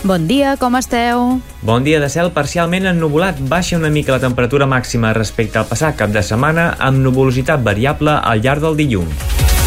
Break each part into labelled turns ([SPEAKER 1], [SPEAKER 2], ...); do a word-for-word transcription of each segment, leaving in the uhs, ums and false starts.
[SPEAKER 1] Bon dia, com esteu?
[SPEAKER 2] Bon dia, de cel parcialment ennuvolat. Baixa una mica la temperatura màxima respecte al passat cap de setmana, amb nuvolositat variable al llarg del dilluns.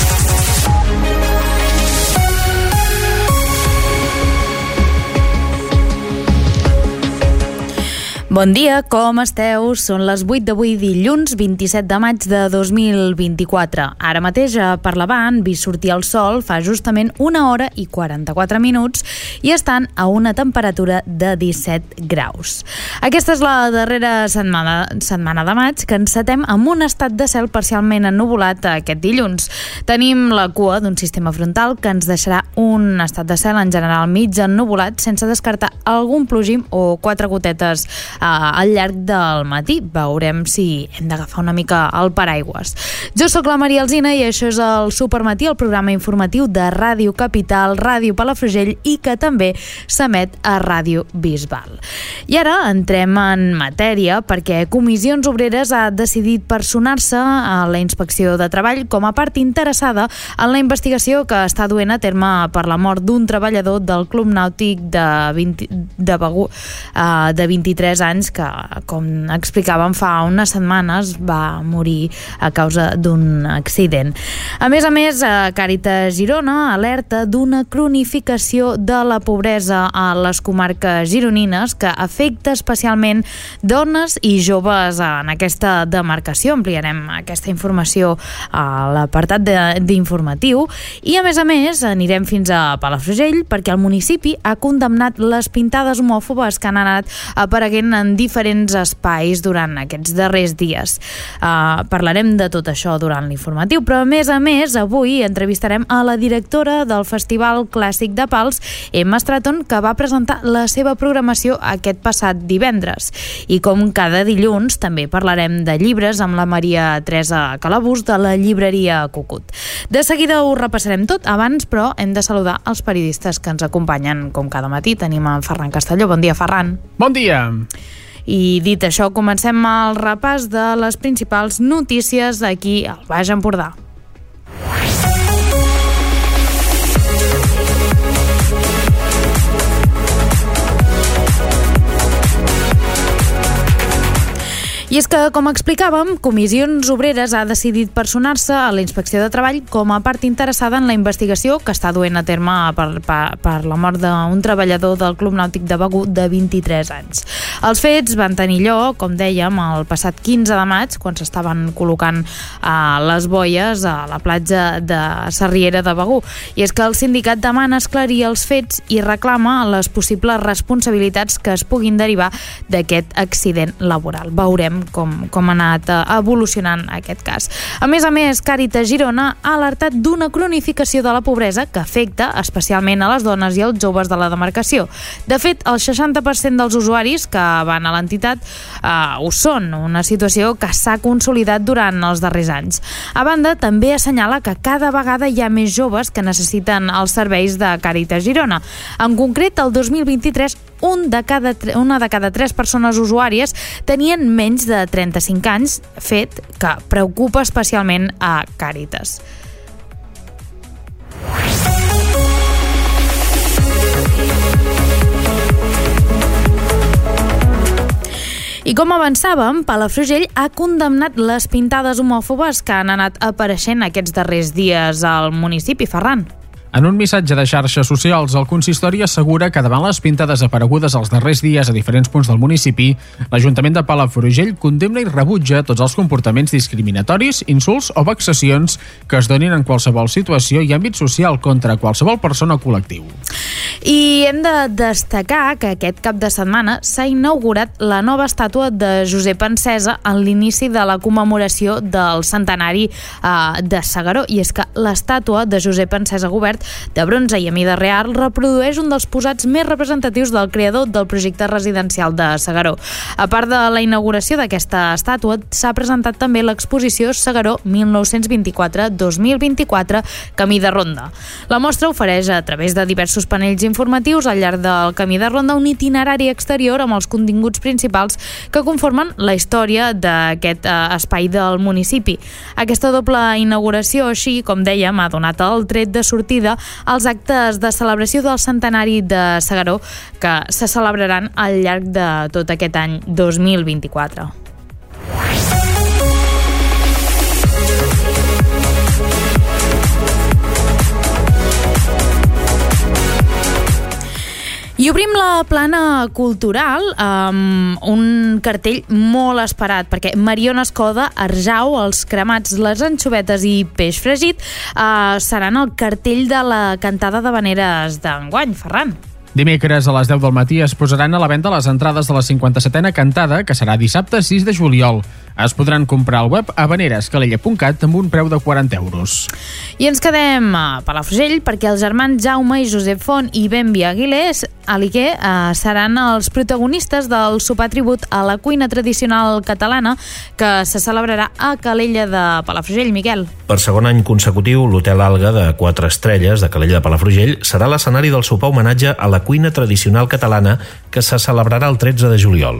[SPEAKER 1] Bon dia, com esteu? Són les vuit d'avui, dilluns vint-i-set de maig de dos mil vint-i-quatre. Ara mateix a Parlavant vist sortir el sol fa justament una hora i quaranta-quatre minuts i estan a una temperatura de disset graus. Aquesta és la darrera setmana, setmana de maig que encetem amb un estat de cel parcialment ennuvolat aquest dilluns. Tenim la cua d'un sistema frontal que ens deixarà un estat de cel en general mig ennuvolat sense descartar algun plogim o quatre gotetes al llarg del matí. Veurem si hem d'agafar una mica el paraigües. Jo sóc la Maria Alsina i això és el Supermatí, el programa informatiu de Ràdio Capital, Ràdio Palafrugell i que també s'emet a Ràdio Bisbal. I ara entrem en matèria perquè Comissions Obreres ha decidit personar-se a la Inspecció de Treball com a part interessada en la investigació que està duent a terme per la mort d'un treballador del Club Nàutic de, vint, de Begur de vint-i-tres anys que, com explicàvem fa unes setmanes, va morir a causa d'un accident. A més a més, Càritas Girona alerta d'una cronificació de la pobresa a les comarques gironines que afecta especialment dones i joves en aquesta demarcació. Ampliarem aquesta informació a l'apartat d'informatiu i, a més a més, anirem fins a Palafrugell perquè el municipi ha condemnat les pintades homòfobes que han anat apareguent en diferents espais durant aquests darrers dies. Uh, parlarem de tot això durant l'informatiu, però a més a més avui entrevistarem a la directora del Festival Clàssic de Pals, Emma Stratton, que va presentar la seva programació aquest passat divendres. I com cada dilluns també parlarem de llibres amb la Maria Teresa Calabús de la llibreria Cucut. De seguida ho repassarem tot, abans però hem de saludar els periodistes que ens acompanyen com cada matí. Tenim en Ferran Castelló. Bon dia, Ferran.
[SPEAKER 3] Bon dia.
[SPEAKER 1] I dit això, comencem el repàs de les principals notícies aquí al Baix Empordà. I és que, com explicàvem, Comissions Obreres ha decidit personar-se a la Inspecció de Treball com a part interessada en la investigació que està duent a terme per, per, per la mort d'un treballador del Club Nàutic de Begur de vint-i-tres anys. Els fets van tenir lloc, com dèiem, el passat quinze de maig, quan s'estaven col·locant a les boies a la platja de Sarriera de Begur. I és que el sindicat demana esclarir els fets i reclama les possibles responsabilitats que es puguin derivar d'aquest accident laboral. Veurem Com, com ha anat evolucionant aquest cas. A més a més, Càritas Girona ha alertat d'una cronificació de la pobresa que afecta especialment a les dones i als joves de la demarcació. De fet, el seixanta per cent dels usuaris que van a l'entitat eh, ho són, una situació que s'ha consolidat durant els darrers anys. A banda, també assenyala que cada vegada hi ha més joves que necessiten els serveis de Càritas Girona. En concret, el dos mil vint-i-tres, un de cada, una de cada tres persones usuàries tenien menys de trenta-cinc anys, fet que preocupa especialment a Càritas. I com avançàvem, Palafrugell ha condemnat les pintades homòfobes que han anat apareixent aquests darrers dies al municipi. Ferran.
[SPEAKER 3] En un missatge de xarxes socials, el consistori assegura que davant les pintades aparegudes els darrers dies a diferents punts del municipi, l'Ajuntament de Palafrugell condemna i rebutja tots els comportaments discriminatoris, insults o vexacions que es donin en qualsevol situació i àmbit social contra qualsevol persona o col·lectiu.
[SPEAKER 1] I hem de destacar que aquest cap de setmana s'ha inaugurat la nova estàtua de Josep Encesa en l'inici de la commemoració del centenari eh, de S'Agaró. I és que l'estàtua de Josep Encesa Gubert de bronze i a mida real reprodueix un dels posats més representatius del creador del projecte residencial de S'Agaró. A part de la inauguració d'aquesta estàtua, s'ha presentat també l'exposició S'Agaró mil nou-cents vint-i-quatre dos mil vint-i-quatre Camí de Ronda. La mostra ofereix a través de diversos panells informatius al llarg del camí de ronda, un itinerari exterior amb els continguts principals que conformen la història d'aquest eh, espai del municipi. Aquesta doble inauguració, així com dèiem, ha donat el tret de sortida als actes de celebració del centenari de S'Agaró, que se celebraran al llarg de tot aquest any dos mil vint-i-quatre. I obrim la plana cultural amb un cartell molt esperat, perquè Mariona Escoda, Arjau, Els cremats, les anxovetes i peix fregit eh, seran el cartell de la cantada d'havaneres d'enguany. Ferran.
[SPEAKER 3] Dimecres a les deu del matí es posaran a la venda les entrades de la cinquanta-setena cantada, que serà dissabte sis de juliol. Es podran comprar al web habaneres calella punt cat amb un preu de quaranta euros.
[SPEAKER 1] I ens quedem a Palafrugell perquè els germans Jaume i Josep Font i Benvi Aguilés Aliquer eh, seran els protagonistes del sopar tribut a la cuina tradicional catalana que se celebrarà a Calella de Palafrugell. Miquel.
[SPEAKER 4] Per segon any consecutiu, l'Hotel Alga de quatre estrelles de Calella de Palafrugell serà l'escenari del sopar homenatge a la cuina tradicional catalana que se celebrarà el tretze de juliol.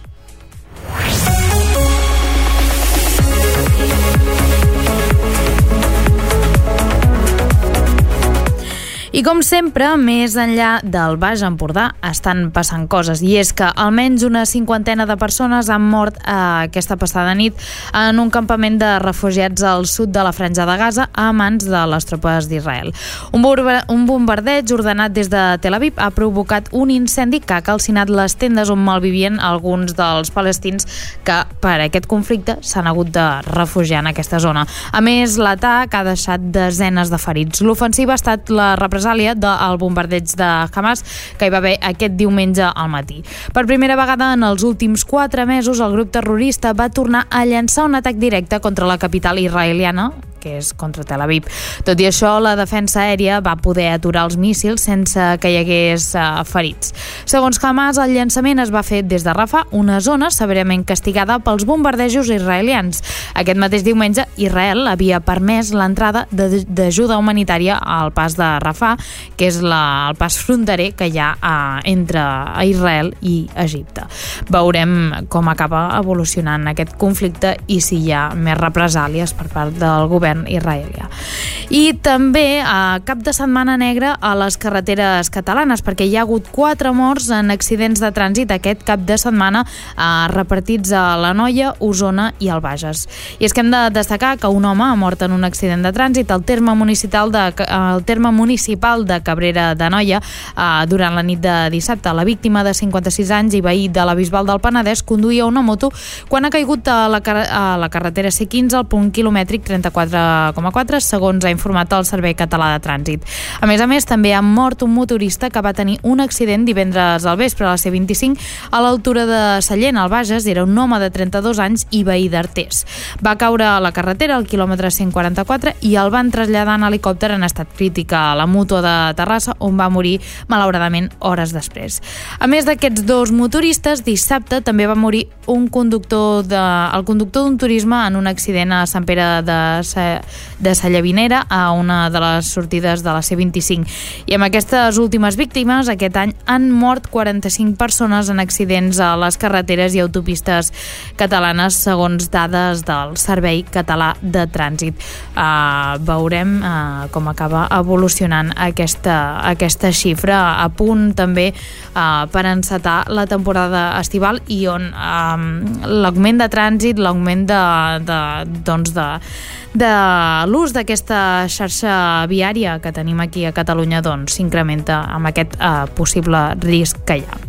[SPEAKER 1] I com sempre, més enllà del Baix Empordà estan passant coses, i és que almenys una cinquantena de persones han mort eh, aquesta passada nit en un campament de refugiats al sud de la Franja de Gaza a mans de les tropes d'Israel. Un, un bombardeig ordenat des de Tel Aviv ha provocat un incendi que ha calcinat les tendes on malvivien alguns dels palestins que per aquest conflicte s'han hagut de refugiar en aquesta zona. A més, l'atac ha deixat desenes de ferits. L'ofensiva ha estat la represàlia del bombardeig de Hamas que hi va haver aquest diumenge al matí. Per primera vegada en els últims quatre mesos, el grup terrorista va tornar a llançar un atac directe contra la capital israeliana, que és contra Tel Aviv. Tot i això, la defensa aèria va poder aturar els míssils sense que hi hagués uh, ferits. Segons Hamas, el llançament es va fer des de Rafah, una zona severament castigada pels bombardejos israelians. Aquest mateix diumenge, Israel havia permès l'entrada d'ajuda humanitària al pas de Rafah, que és la, el pas fronterer que hi ha uh, entre Israel i Egipte. Veurem com acaba evolucionant aquest conflicte i si hi ha més represàlies per part del govern israelià. I també a cap de setmana negra a les carreteres catalanes, perquè hi ha hagut quatre morts en accidents de trànsit aquest cap de setmana eh, repartits a l'Anoia, Osona i el Bages. I és que hem de destacar que un home ha mort en un accident de trànsit al terme municipal de, al terme municipal de Cabrera d'Anoia eh, durant la nit de dissabte. La víctima, de cinquanta-sis anys i veí de la Bisbal del Penedès, conduïa una moto quan ha caigut a la, a la carretera C quinze al punt quilomètric trenta-quatre coma quatre, segons ha informat el Servei Català de Trànsit. A més a més, també ha mort un motorista que va tenir un accident divendres al vespre a la C vint-i-cinc a l'altura de Sallent, al Bages. Era un home de trenta-dos anys i veí d'Artés. Va caure a la carretera al quilòmetre cent quaranta-quatre i el van traslladar en helicòpter en estat crític a la Mútua de Terrassa, on va morir malauradament hores després. A més d'aquests dos motoristes, dissabte també va morir un conductor de, el conductor d'un turisme en un accident a Sant Pere de de Sallavinera a una de les sortides de la C vint-i-cinc. I amb aquestes últimes víctimes aquest any han mort quaranta-cinc persones en accidents a les carreteres i autopistes catalanes, segons dades del Servei Català de Trànsit. Uh, veurem uh, com acaba evolucionant aquesta, aquesta xifra, a punt també uh, per encetar la temporada estival i on um, l'augment de trànsit, l'augment de, de, doncs de de l'ús d'aquesta xarxa viària que tenim aquí a Catalunya doncs s'incrementa amb aquest eh, possible risc que hi ha.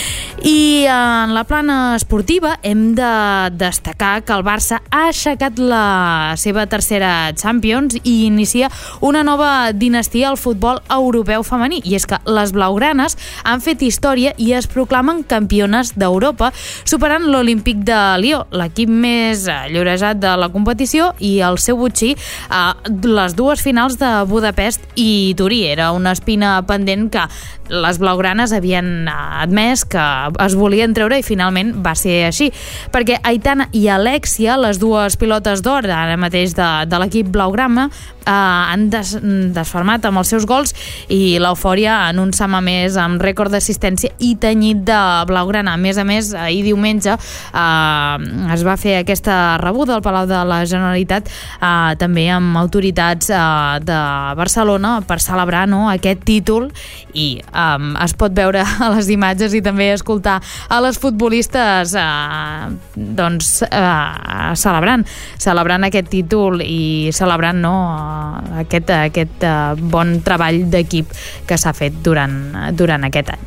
[SPEAKER 1] I en la plana esportiva hem de destacar que el Barça ha aixecat la seva tercera Champions i inicia una nova dinastia al futbol europeu femení. I és que les blaugranes han fet història i es proclamen campiones d'Europa, superant l'Olímpic de Lió, l'equip més llorejat de la competició, i el seu botxí a les dues finals de Budapest i Turí. Era una espina pendent que les blaugranes havien admès que es volien treure i finalment va ser així, perquè Aitana i Alexia, les dues pilotes d'or ara mateix de, de l'equip blaugrana, eh, han des desfermat amb els seus gols i l'eufòria en un Sama més amb rècord d'assistència i tenyit de blaugrana. A més a més, ahir diumenge eh, es va fer aquesta rebuda al Palau de la Generalitat, eh, també amb autoritats eh, de Barcelona per celebrar, no, aquest títol, i eh, es pot veure a les imatges i també escoltar a les futbolistes eh, doncs eh, celebrant celebrant aquest títol i celebrant, no, aquest, aquest uh, bon treball d'equip que s'ha fet durant, durant aquest any.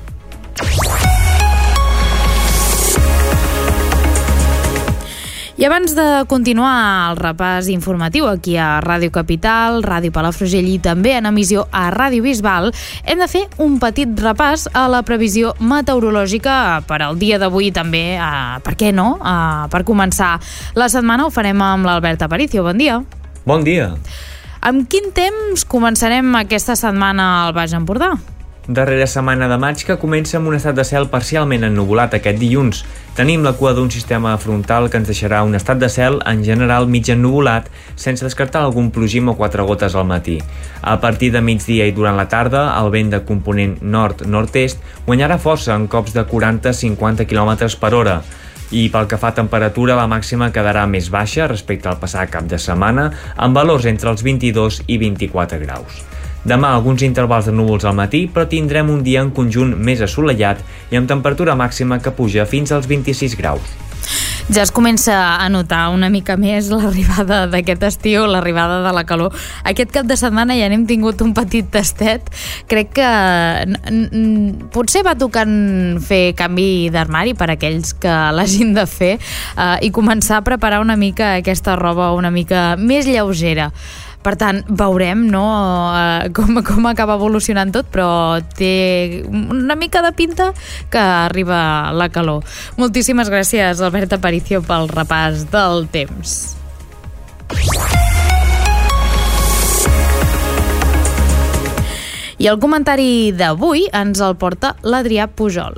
[SPEAKER 1] I abans de continuar el repàs informatiu aquí a Ràdio Capital, Ràdio Palafrugell i també en emissió a Ràdio Bisbal, hem de fer un petit repàs a la previsió meteorològica per al dia d'avui també, eh, per què no? Eh, per començar la setmana ho farem amb l'Albert Aparicio. Bon dia.
[SPEAKER 2] Bon dia.
[SPEAKER 1] Amb quin temps començarem aquesta setmana al Baix Empordà?
[SPEAKER 2] Darrera setmana de maig que comença amb un estat de cel parcialment ennuvolat aquest dilluns. Tenim la cua d'un sistema frontal que ens deixarà un estat de cel en general mig ennuvolat, sense descartar algun plogim o quatre gotes al matí. A partir de migdia i durant la tarda, el vent de component nord-nord-est guanyarà força en cops de quaranta a cinquanta quilòmetres per hora. I pel que fa a temperatura, la màxima quedarà més baixa respecte al passat cap de setmana, amb valors entre els vint-i-dos i vint-i-quatre graus. Demà alguns intervals de núvols al matí, però tindrem un dia en conjunt més assolellat i amb temperatura màxima que puja fins als vint-i-sis graus.
[SPEAKER 1] Ja es comença a notar una mica més l'arribada d'aquest estiu, l'arribada de la calor. Aquest cap de setmana ja n'hem tingut un petit tastet. Crec que potser va tocant fer canvi d'armari per aquells que l'hagin de fer eh, i començar a preparar una mica aquesta roba una mica més lleugera. Per tant, veurem, no, com, com acaba evolucionant tot, però té una mica de pinta que arriba la calor. Moltíssimes gràcies, Albert Aparicio, pel repàs del temps. I el comentari d'avui ens el porta l'Adrià Pujol.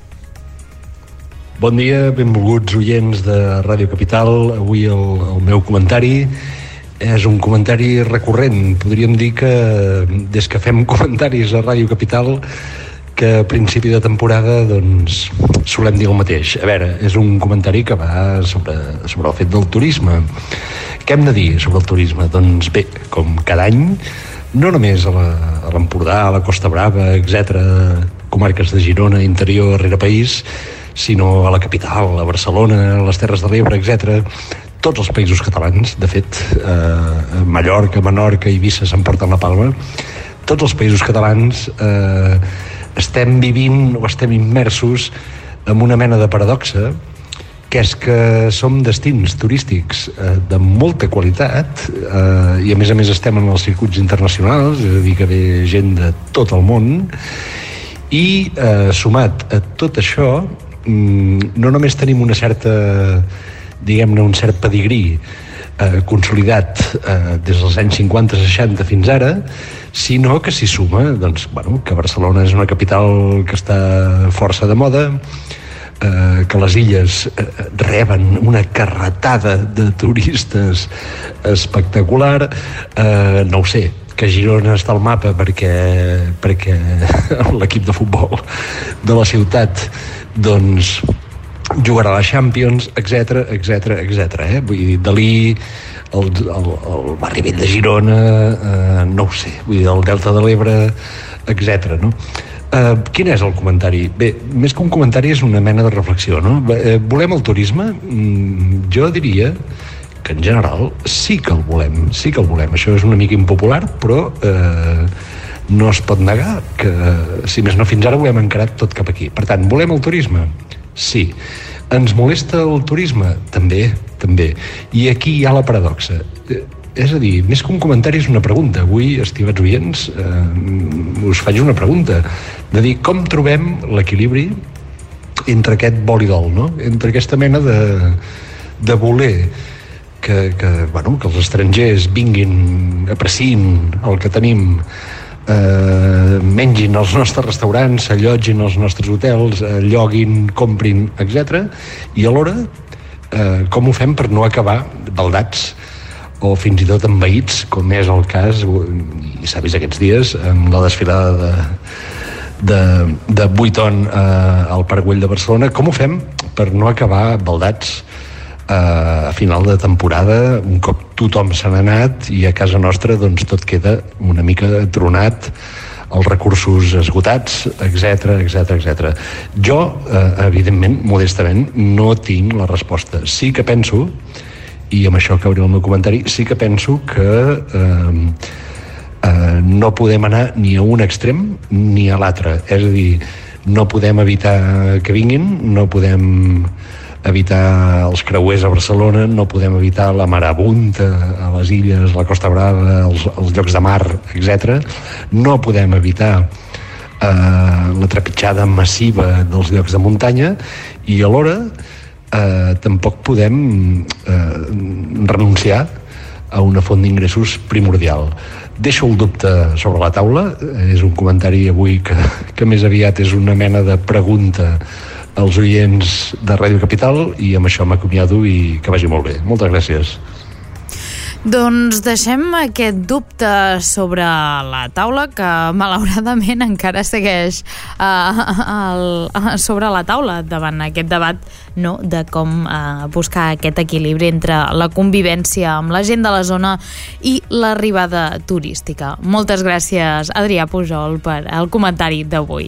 [SPEAKER 5] Bon dia, benvolguts oients de Ràdio Capital. Avui el, el meu comentari és un comentari recurrent. Podríem dir que des que fem comentaris a Ràdio Capital, que a principi de temporada doncs, solem dir el mateix. A veure, és un comentari que va sobre, sobre el fet del turisme. Què hem de dir sobre el turisme? Doncs bé, com cada any, no només a l'Empordà, a la Costa Brava, etcètera, comarques de Girona, interior, rere país, sinó a la capital, a Barcelona, a les Terres de l'Ebre, etcètera, tots els països catalans, de fet, eh, Mallorca, Menorca, Eivissa s'emporten la palma. Tots els països catalans eh, estem vivint o estem immersos en una mena de paradoxa, que és que som destins turístics eh, de molta qualitat eh, i a més a més estem en els circuits internacionals, és a dir, que ve gent de tot el món, i eh, sumat a tot això, mm, no només tenim una certa, diguem-ne, un cert pedigrí eh, consolidat eh, des dels anys cinquanta seixanta fins ara, sinó que s'hi suma doncs, bueno, que Barcelona és una capital que està força de moda, eh, que les illes eh, reben una carretada de turistes espectacular, eh, no ho sé, que Girona està al mapa perquè, perquè l'equip de futbol de la ciutat doncs jugarà a la Champions, etcètera, etcètera, etcètera. Eh? Vull dir, Dalí, el, el, el barri vell de Girona, eh, no ho sé, vull dir, el Delta de l'Ebre, etcètera. No? Eh, quin és el comentari? Bé, més que un comentari és una mena de reflexió. No? Eh, volem el turisme? Mm, jo diria que en general sí que el volem, sí que el volem. Això és una mica impopular, però eh, no es pot negar que, si més no fins ara, ho hem encarat tot cap aquí. Per tant, volem el turisme? Sí. Ens molesta el turisme? També, també. I aquí hi ha la paradoxa. És a dir, més que un comentari és una pregunta. Avui, estimats oients, eh, us faig una pregunta de dir com trobem l'equilibri entre aquest vol i dol, no? Entre aquesta mena de, de voler que, que, bueno, que els estrangers vinguin, apreciïn el que tenim, eh, mengin als nostres restaurants, s'allotgin als nostres hotels, eh, lloguin, comprin, etcètera. I alhora, eh, com ho fem per no acabar baldats o fins i tot envaïts, com és el cas, i s'ha vist aquests dies, amb la desfilada de, de, de Vuitton eh, al Parc Güell de Barcelona. Com ho fem per no acabar baldats eh, a final de temporada, un cop tothom se n'ha anat i a casa nostra doncs tot queda una mica tronat, els recursos esgotats, etc etc etc. Jo, eh, evidentment, modestament, no tinc la resposta. Sí que penso, i amb això acabaré el meu comentari, sí que penso que eh, eh, no podem anar ni a un extrem ni a l'altre. És a dir, no podem evitar que vinguin, no podem evitar els creuers a Barcelona, no podem evitar la marabunta a les illes, la Costa Brava, els, els llocs de mar, etcètera. No podem evitar eh, la trepitjada massiva dels llocs de muntanya i alhora Eh, tampoc podem eh, renunciar a una font d'ingressos primordial. Deixo el dubte sobre la taula, és un comentari avui que, que més aviat és una mena de pregunta als oients de Ràdio Capital, i amb això m'acomiado i que vagi molt bé. Moltes gràcies.
[SPEAKER 1] Doncs deixem aquest dubte sobre la taula, que malauradament encara segueix uh, el, uh, sobre la taula davant aquest debat, no, de com uh, buscar aquest equilibri entre la convivència amb la gent de la zona i l'arribada turística. Moltes gràcies, Adrià Pujol, per el comentari d'avui.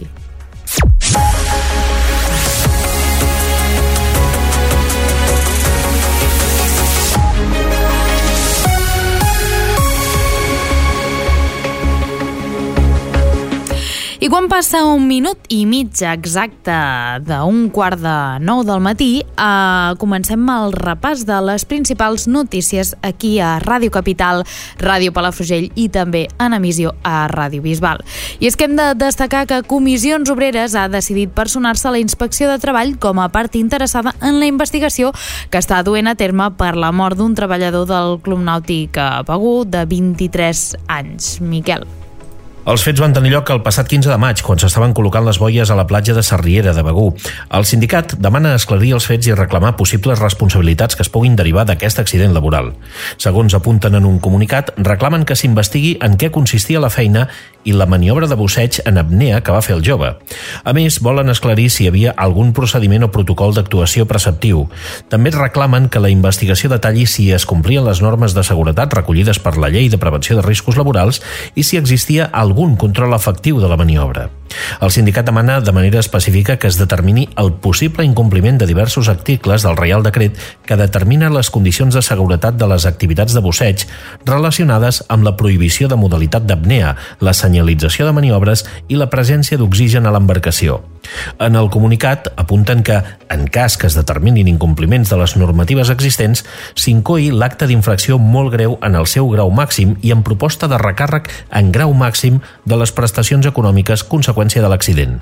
[SPEAKER 1] I quan passa un minut i mig exacte d'un quart de nou del matí, eh, comencem el repàs de les principals notícies aquí a Ràdio Capital, Ràdio Palafrugell i també en emissió a Ràdio Bisbal. I és que hem de destacar que Comissions Obreres ha decidit personar-se a la Inspecció de Treball com a part interessada en la investigació que està duent a terme per la mort d'un treballador del Club Nàutic Begur de vint-i-tres anys. Miquel.
[SPEAKER 4] Els fets van tenir lloc el passat quinze de maig, quan s'estaven col·locant les boies a la platja de Sarriera de Begur. El sindicat demana esclarir els fets i reclamar possibles responsabilitats que es puguin derivar d'aquest accident laboral. Segons apunten en un comunicat, reclamen que s'investigui en què consistia la feina i la maniobra de busseig en apnea que va fer el jove. A més, volen esclarir si hi havia algun procediment o protocol d'actuació preceptiu. També reclamen que la investigació detalli si es complien les normes de seguretat recollides per la Llei de Prevenció de Riscos Laborals i si existia algun control efectiu de la maniobra. El sindicat demana de manera específica que es determini el possible incompliment de diversos articles del Reial Decret que determina les condicions de seguretat de les activitats de busseig relacionades amb la prohibició de modalitat d'apnea, la senyalització de maniobres i la presència d'oxigen a l'embarcació. En el comunicat apunten que, en cas que es determinin incompliments de les normatives existents, s'incoï l'acte d'infracció molt greu en el seu grau màxim i en proposta de recàrrec en grau màxim de les prestacions econòmiques conseqüència de l'accident.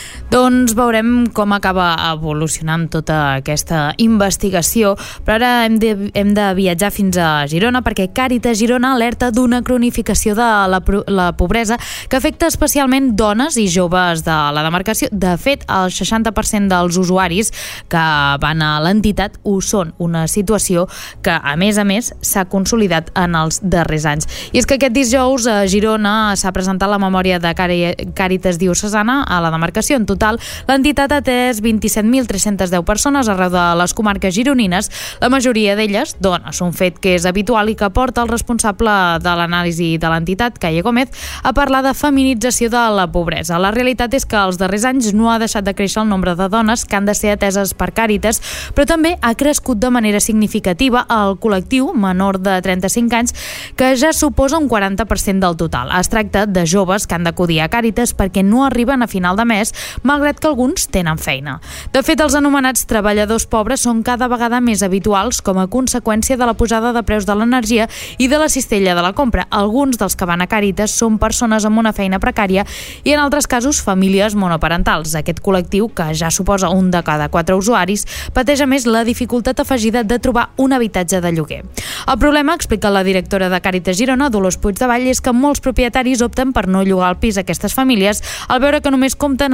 [SPEAKER 1] Doncs veurem com acaba evolucionant tota aquesta investigació, però ara hem de, hem de viatjar fins a Girona perquè Càritas Girona alerta d'una cronificació de la, la pobresa que afecta especialment dones i joves de la demarcació. De fet, el seixanta per cent dels usuaris que van a l'entitat ho són, una situació que, a més a més, s'ha consolidat en els darrers anys. I és que aquest dijous a Girona s'ha presentat la memòria de Càritas Diocesana a la demarcació. En total, l'entitat ha atès vint-i-set mil tres-cents deu persones arreu de les comarques gironines, la majoria d'elles dones, un fet que és habitual i que porta el responsable de l'anàlisi de l'entitat, Calle Gómez, a parlar de feminització de la pobresa. La realitat és que els darrers anys no ha deixat de créixer el nombre de dones que han de ser ateses per Càritas, però també ha crescut de manera significativa el col·lectiu menor de trenta-cinc anys, que ja suposa un quaranta per cent del total. Es tracta de joves que han d'acudir a Càritas perquè no arriben a final de mes, malgrat que alguns tenen feina. De fet, els anomenats treballadors pobres són cada vegada més habituals com a conseqüència de la pujada de preus de l'energia i de la cistella de la compra. Alguns dels que van a Càritas són persones amb una feina precària i, en altres casos, famílies monoparentals. Aquest col·lectiu, que ja suposa un de cada quatre usuaris, pateix a més la dificultat afegida de trobar un habitatge de lloguer. El problema, explica la directora de Càritas Girona, Dolors Puigdevall, és que molts propietaris opten per no llogar el pis a aquestes famílies al veure que només compten amb un ingrés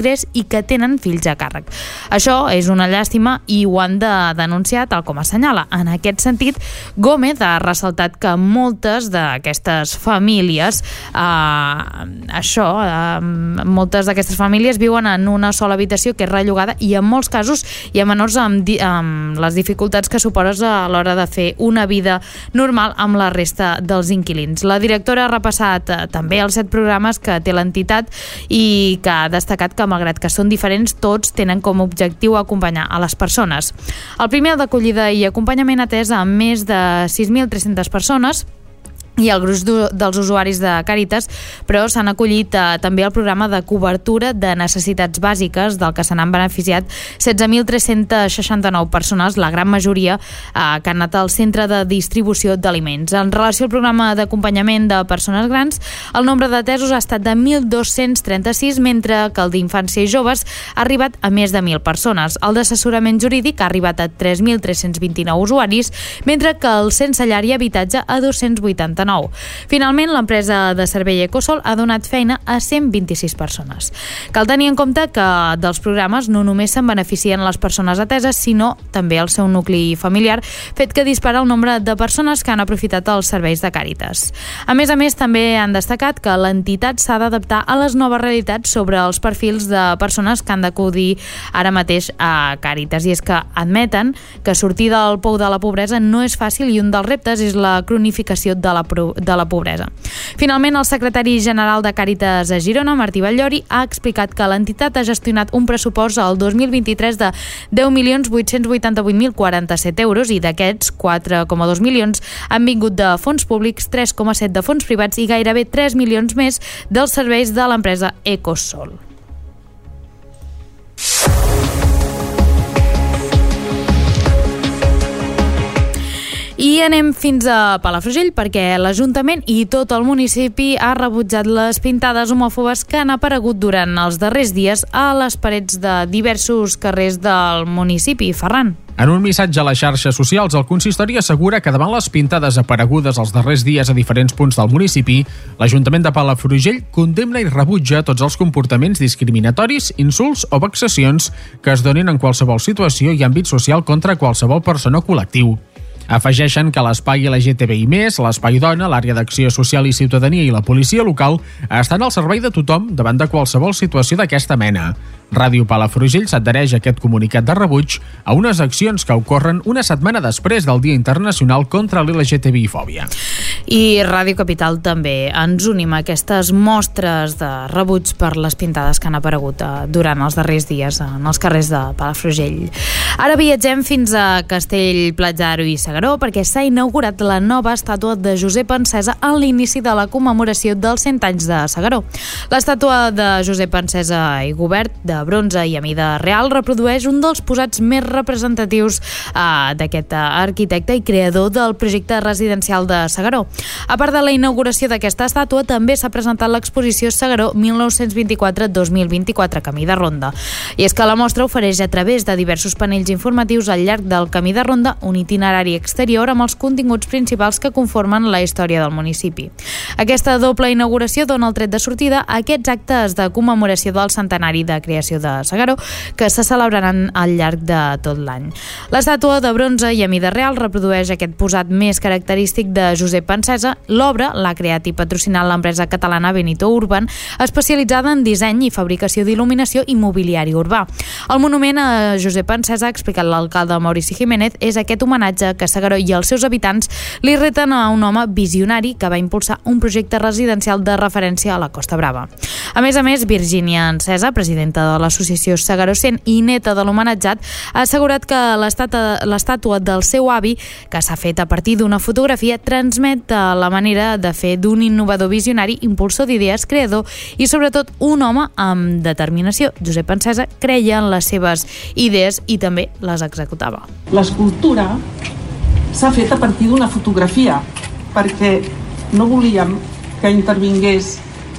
[SPEAKER 1] ingrés i que tenen fills a càrrec. Això és una llàstima i ho han de denunciar tal com assenyala. En aquest sentit, Gómez ha ressaltat que moltes d'aquestes famílies, eh, això, eh, moltes d'aquestes famílies viuen en una sola habitació que és rellogada i en molts casos hi ha menors amb, amb les dificultats que suposa a l'hora de fer una vida normal amb la resta dels inquilins. La directora ha repassat eh, també els set programes que té l'entitat i que ha destacat que, malgrat que són diferents, tots tenen com a objectiu acompanyar a les persones. El primer, el d'acollida i acompanyament, atès a més de sis mil tres-centes persones, i el gruix dels usuaris de Càritas, però s'han acollit eh, també al programa de cobertura de necessitats bàsiques, del que se n'han beneficiat setze mil tres-cents seixanta-nou persones, la gran majoria eh, que han anat al centre de distribució d'aliments. En relació al programa d'acompanyament de persones grans, el nombre d'atesos ha estat de mil dos-cents trenta-sis, mentre que el d'infància i joves ha arribat a més de mil persones. El d'assessorament jurídic ha arribat a tres mil tres-cents vint-i-nou usuaris, mentre que el sense llar i habitatge a dos-cents vuitanta-nou. Finalment, l'empresa de servei Ecosol ha donat feina a cent vint-i-sis persones. Cal tenir en compte que dels programes no només se'n beneficien les persones ateses, sinó també el seu nucli familiar, fet que dispara el nombre de persones que han aprofitat els serveis de Càritas. A més a més, també han destacat que l'entitat s'ha d'adaptar a les noves realitats sobre els perfils de persones que han d'acudir ara mateix a Càritas. I és que admeten que sortir del pou de la pobresa no és fàcil i un dels reptes és la cronificació de la de la pobresa. Finalment, el secretari general de Càritas a Girona, Martí Batllori, ha explicat que l'entitat ha gestionat un pressupost al dos mil vint-i-tres de deu milions vuit-cents vuitanta-vuit mil quaranta-set euros i d'aquests quatre coma dos milions han vingut de fons públics, tres coma set de fons privats i gairebé tres milions més dels serveis de l'empresa Ecosol. I anem fins a Palafrugell perquè l'Ajuntament i tot el municipi ha rebutjat les pintades homòfobes que han aparegut durant els darrers dies a les parets de diversos carrers del municipi. Ferran.
[SPEAKER 3] En un missatge a les xarxes socials, el consistori assegura que davant les pintades aparegudes els darrers dies a diferents punts del municipi, l'Ajuntament de Palafrugell condemna i rebutja tots els comportaments discriminatoris, insults o vexacions que es donin en qualsevol situació i àmbit social contra qualsevol persona o col·lectiu. Afegeixen que l'espai L G T B I més, l'espai dona, l'àrea d'acció social i ciutadania i la policia local estan al servei de tothom davant de qualsevol situació d'aquesta mena. Ràdio Palafrugell s'adhereix a aquest comunicat de rebuig a unes accions que ocorren una setmana després del Dia Internacional contra l'L G T B I fòbia.
[SPEAKER 1] I Ràdio Capital també ens unim a aquestes mostres de rebuig per les pintades que han aparegut durant els darrers dies en els carrers de Palafrugell. Ara viatgem fins a Castell-Platja d'Aro i S'Agaró perquè s'ha inaugurat la nova estàtua de Josep Encesa a l'inici de la commemoració dels cent anys de S'Agaró. L'estàtua de Josep Encesa i Gobert, de bronze i a mida real, reprodueix un dels posats més representatius eh, d'aquest arquitecte i creador del projecte residencial de S'Agaró. A part de la inauguració d'aquesta estàtua, també s'ha presentat l'exposició S'Agaró mil nou-cents vint-i-quatre dos mil vint-i-quatre, Camí de Ronda. I és que la mostra ofereix a través de diversos panells informatius al llarg del Camí de Ronda un itinerari exterior amb els continguts principals que conformen la història del municipi. Aquesta doble inauguració dona el tret de sortida a aquests actes de commemoració del centenari de creació de S'Agaró que se celebraran al llarg de tot l'any. L'estàtua de bronze i a mida real reprodueix aquest posat més característic de Josep Encesa. L'obra l'ha creat i patrocinat l'empresa catalana Benito Urban, especialitzada en disseny i fabricació d'il·luminació i mobiliari urbà. El monument a Josep Encesa, ha explicat l'alcalde Maurici Jiménez, és aquest homenatge que S'Agaró i els seus habitants li reten a un home visionari que va impulsar un projecte residencial de referència a la Costa Brava. A més a més, Virgínia Encesa, presidenta de l'associació S'Agaró cent i neta de l'homenatjat, ha assegurat que l'estàtua del seu avi, que s'ha fet a partir d'una fotografia, transmet la manera de fer d'un innovador visionari, impulsor d'idees, creador i sobretot un home amb determinació. Josep Encesa creia en les seves idees i també les executava.
[SPEAKER 6] L'escultura s'ha fet a partir d'una fotografia perquè no volíem que intervingués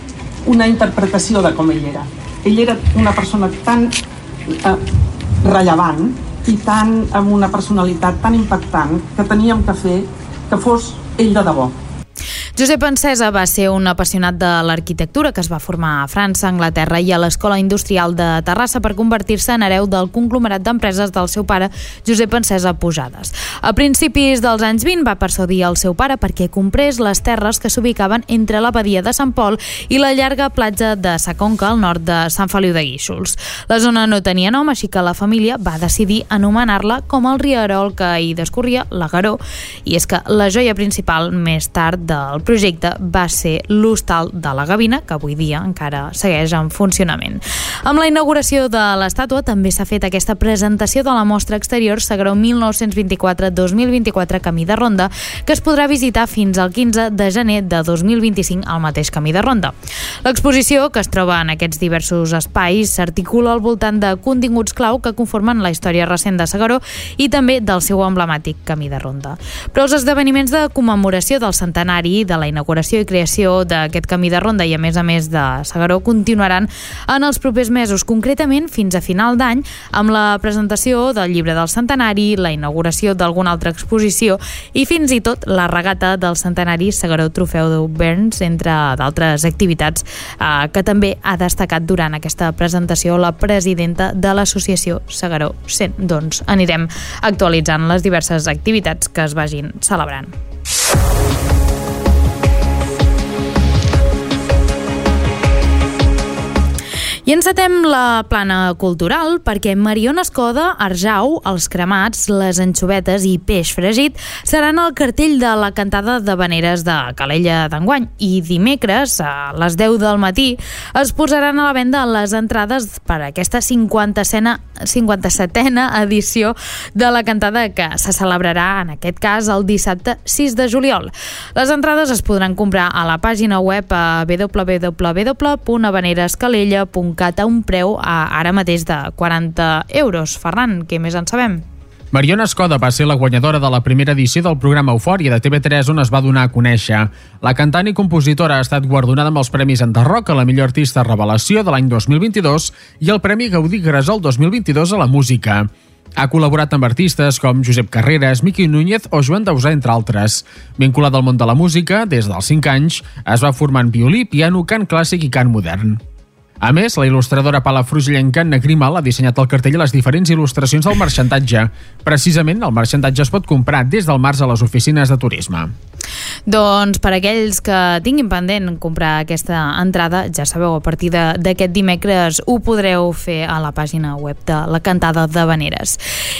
[SPEAKER 6] una interpretació de com ell era. Ell era una persona tan eh, rellevant i tan, amb una personalitat tan impactant que teníem que fer que fos ell de debò.
[SPEAKER 1] Josep Encesa va ser un apassionat de l'arquitectura que es va formar a França, Anglaterra i a l'Escola Industrial de Terrassa per convertir-se en hereu del conglomerat d'empreses del seu pare, Josep Encesa Pujades. A principis dels anys vint va persuadir el seu pare perquè comprés les terres que s'ubicaven entre la badia de Sant Pol i la llarga platja de Sa Conca al nord de Sant Feliu de Guíxols. La zona no tenia nom, així que la família va decidir anomenar-la com el rierol que hi discorria, la Garó, i és que la joia principal més tard del projecte va ser l'Hostal de la Gavina, que avui dia encara segueix en funcionament. Amb la inauguració de l'estàtua també s'ha fet aquesta presentació de la mostra exterior S'Agaró mil nou-cents vint-i-quatre dos mil vint-i-quatre Camí de Ronda, que es podrà visitar fins al quinze de gener de dos mil vint-i-cinc al mateix Camí de Ronda. L'exposició, que es troba en aquests diversos espais, s'articula al voltant de continguts clau que conformen la història recent de S'Agaró i també del seu emblemàtic Camí de Ronda. Però els esdeveniments de commemoració del centenari, de la inauguració i creació d'aquest Camí de Ronda i a més a més de S'Agaró continuaran en els propers mesos, concretament fins a final d'any, amb la presentació del llibre del centenari, la inauguració d'alguna altra exposició i fins i tot la regata del centenari S'Agaró Trofeu d'Auverns, entre d'altres activitats eh, que també ha destacat durant aquesta presentació la presidenta de l'associació S'Agaró cent. Doncs anirem actualitzant les diverses activitats que es vagin celebrant. I encetem la plana cultural perquè Mariona Escoda, Arjau, Els Cremats, Les Anxovetes i Peix Fregit seran al cartell de la cantada de Veneres de Calella d'enguany i dimecres a les deu del matí es posaran a la venda les entrades per a aquesta cinquanta-setena edició de la cantada que se celebrarà en aquest cas el dissabte sis de juliol. Les entrades es podran comprar a la pàgina web a w w w punt avenerescalella punt cat a un preu a ara mateix de quaranta euros. Ferran, què més en sabem?
[SPEAKER 3] Mariona Escoda va ser la guanyadora de la primera edició del programa Eufòria de T V tres on es va donar a conèixer. La cantant i compositora ha estat guardonada amb els Premis Enderroc a la millor artista revelació de l'any dos mil vint-i-dos i el Premi Gaudí Gresol dos mil vint-i-dos a la música. Ha col·laborat amb artistes com Josep Carreras, Miqui Núñez o Joan Dausà, entre altres. Vinculada al món de la música, des dels cinc anys, es va formar en violí, piano, cant clàssic i cant modern. A més, la il·lustradora palafrugellenca Anna Grimal ha dissenyat el cartell a les diferents il·lustracions del marxantatge. Precisament, el marxantatge es pot comprar des del març a les oficines de turisme.
[SPEAKER 1] Doncs per aquells que tinguin pendent comprar aquesta entrada, ja sabeu, a partir d'aquest dimecres ho podreu fer a la pàgina web de la cantada de Veneres.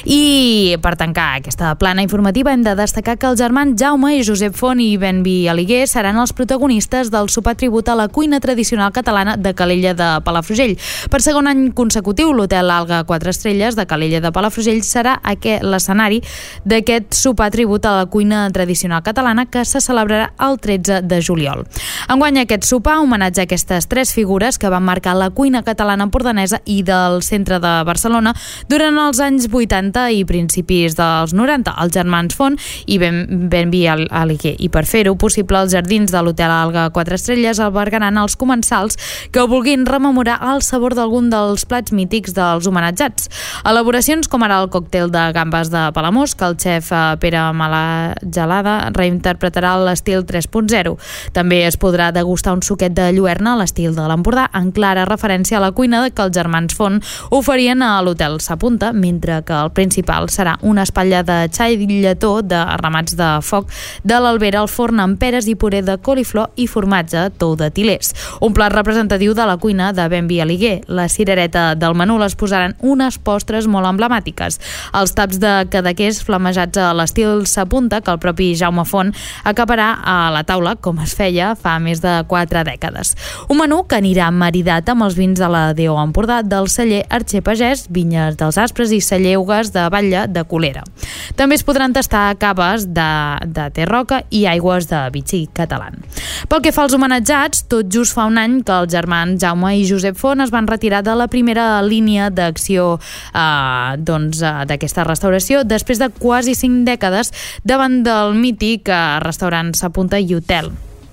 [SPEAKER 1] I per tancar aquesta plana informativa hem de destacar que els germans Jaume i Josep Font i Benvi Aliguer seran els protagonistes del sopar tribut a la cuina tradicional catalana de Calella de Palafrugell. Per segon any consecutiu, l'hotel Alga quatre Estrelles de Calella de Palafrugell serà l'escenari d'aquest sopar tribut a la cuina tradicional catalana que se celebrarà el tretze de juliol. Enguany aquest sopar homenatja a aquestes tres figures que van marcar la cuina catalana empordanesa i del centre de Barcelona durant els anys vuitanta i principis dels noranta, els germans Font i Ben, Benvi Aliguer. I per fer-ho possible, els jardins de l'hotel Alga quatre Estrelles albergaran els comensals que vulguin rememorar el sabor d'algun dels plats mítics dels homenatjats. Elaboracions com ara el còctel de gambes de Palamós, que el xef Pere Malagelada reinterpretarà l'estil tres punt zero. També es podrà degustar un suquet de lluerna a l'estil de l'Empordà, en clara referència a la cuina que els germans Font oferien a l'hotel Sapunta, mentre que el principal serà una espatlla de xai lletó de ramats de foc de l'Albera al forn amb peres i puré de coliflor i formatge tou de Tilers. Un plat representatiu de la cuina de Benvi Aliguer. La cirereta del menú les posaran unes postres molt emblemàtiques. Els taps de cadaqués flamejats a l'estil Sapunta, que el propi Jaume Font acabarà a la taula, com es feia fa més de quatre dècades. Un menú que anirà maridat amb els vins de la D O Empordà del celler Arxer Pagès, Vinyes dels Aspres i celler Ugues de Batlle de Colera. També es podran tastar caves de, de Té Roca i aigües de Vichy catalan. Pel que fa als homenatjats, tot just fa un any que els germans Jaume i Josep Font es van retirar de la primera línia d'acció eh, doncs, d'aquesta restauració després de quasi cinc dècades davant del mític eh, restaurant Sapunta i Hotel.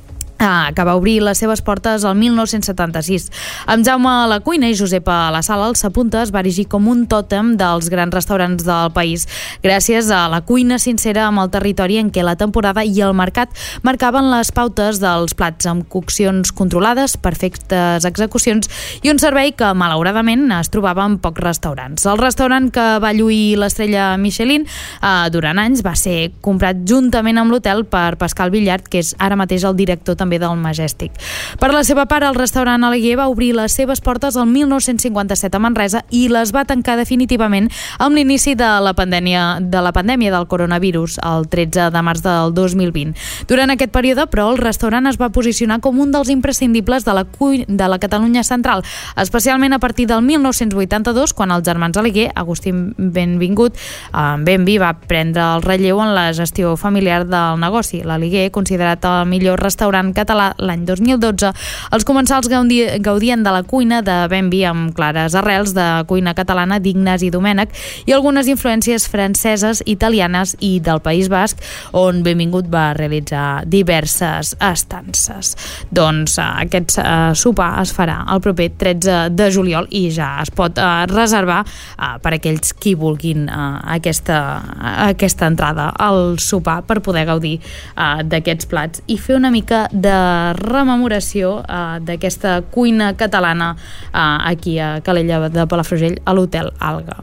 [SPEAKER 1] que va obrir les seves portes el mil nou-cents setanta-sis. Amb Jaume a la cuina i Josep a la sala, el Sapunta es va erigir com un tòtem dels grans restaurants del país, gràcies a la cuina sincera amb el territori en què la temporada i el mercat marcaven les pautes dels plats, amb coccions controlades, perfectes execucions i un servei que, malauradament, es trobava en pocs restaurants. El restaurant que va lluir l'estrella Michelin eh, durant anys va ser comprat juntament amb l'hotel per Pascal Villard, que és ara mateix el director també del Majestic. Per la seva part, el restaurant Aliguer va obrir les seves portes el mil nou-cents cinquanta-set a Manresa i les va tancar definitivament amb l'inici de la pandèmia de la pandèmia del coronavirus, el tretze de març del dos mil vint. Durant aquest període, però, el restaurant es va posicionar com un dels imprescindibles de la, cuina, de la Catalunya central, especialment a partir del mil nou-cents vuitanta-dos, quan els germans Aliguer, Agustí Benvingut, eh, Benvi, va prendre el relleu en la gestió familiar del negoci. L'Aliguer, considerat el millor restaurant català l'any dos mil dotze, els comensals gaudien de la cuina de Benvi amb clares arrels de cuina catalana d'Ignasi Domènech i algunes influències franceses, italianes i del País Basc, on Benvingut va realitzar diverses estances. Doncs aquest uh, sopar es farà el proper tretze de juliol i ja es pot uh, reservar uh, per aquells qui vulguin uh, aquesta, uh, aquesta entrada al sopar per poder gaudir uh, d'aquests plats i fer una mica de rememoració uh, d'aquesta cuina catalana uh, aquí a Calella de Palafrugell, a l'Hotel Alga.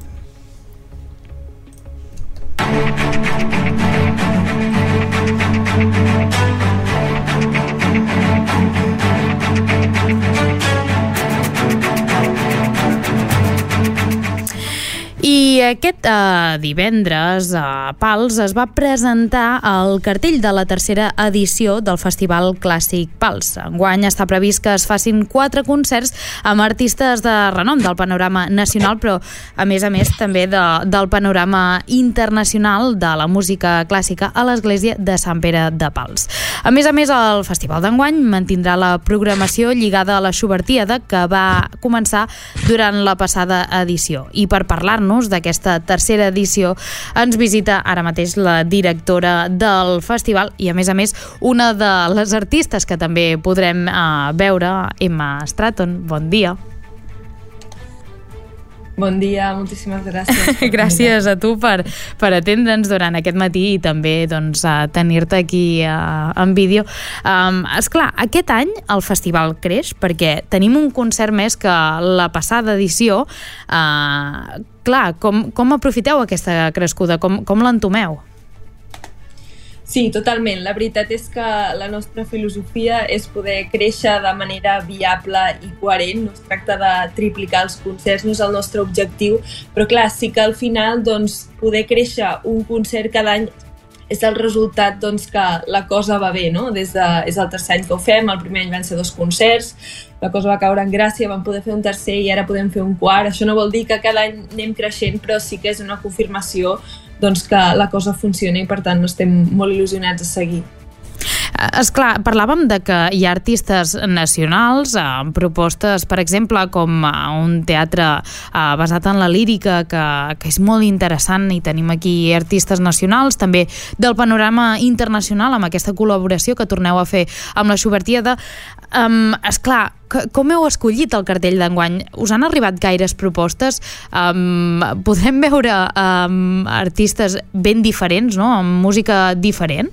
[SPEAKER 1] I aquest eh, divendres a Pals es va presentar el cartell de la tercera edició del Festival Clàssic Pals. Enguany està previst que es facin quatre concerts amb artistes de renom del panorama nacional, però a més a més també de, del panorama internacional de la música clàssica a l'església de Sant Pere de Pals. A més a més, el festival d'enguany mantindrà la programació lligada a la Schubertiada que va començar durant la passada edició. I per parlar-nos d'aquesta tercera edició ens visita ara mateix la directora del festival i a més a més una de les artistes que també podrem eh, veure, Emma Stratton. Bon dia.
[SPEAKER 7] Bon dia, moltíssimes gràcies.
[SPEAKER 1] Gràcies a tu per, per atendre'ns durant aquest matí i també doncs, tenir-te aquí uh, en vídeo. Um, esclar, aquest any el festival creix perquè tenim un concert més que la passada edició. Uh, clar, com, com aprofiteu aquesta crescuda? Com, com l'entomeu?
[SPEAKER 7] Sí, totalment. La veritat és que la nostra filosofia és poder créixer de manera viable i coherent. No es tracta de triplicar els concerts, no és el nostre objectiu, però clar, sí que al final doncs, poder créixer un concert cada any és el resultat doncs, que la cosa va bé, no? Des de, és el tercer any que ho fem, el primer any van ser dos concerts, la cosa va caure en gràcia, vam poder fer un tercer i ara podem fer un quart. Això no vol dir que cada any anem creixent, però sí que és una confirmació doncs, que la cosa funciona i per tant estem molt il·lusionats a seguir.
[SPEAKER 1] Esclar, parlàvem de que hi ha artistes nacionals amb propostes, per exemple, com un teatre eh, basat en la lírica que, que és molt interessant i tenim aquí artistes nacionals, també del panorama internacional amb aquesta col·laboració que torneu a fer amb la Schubertiada. Um, esclar, com heu escollit el cartell d'enguany? Us han arribat gaires propostes? Um, podem veure um, artistes ben diferents, no? Amb música diferent?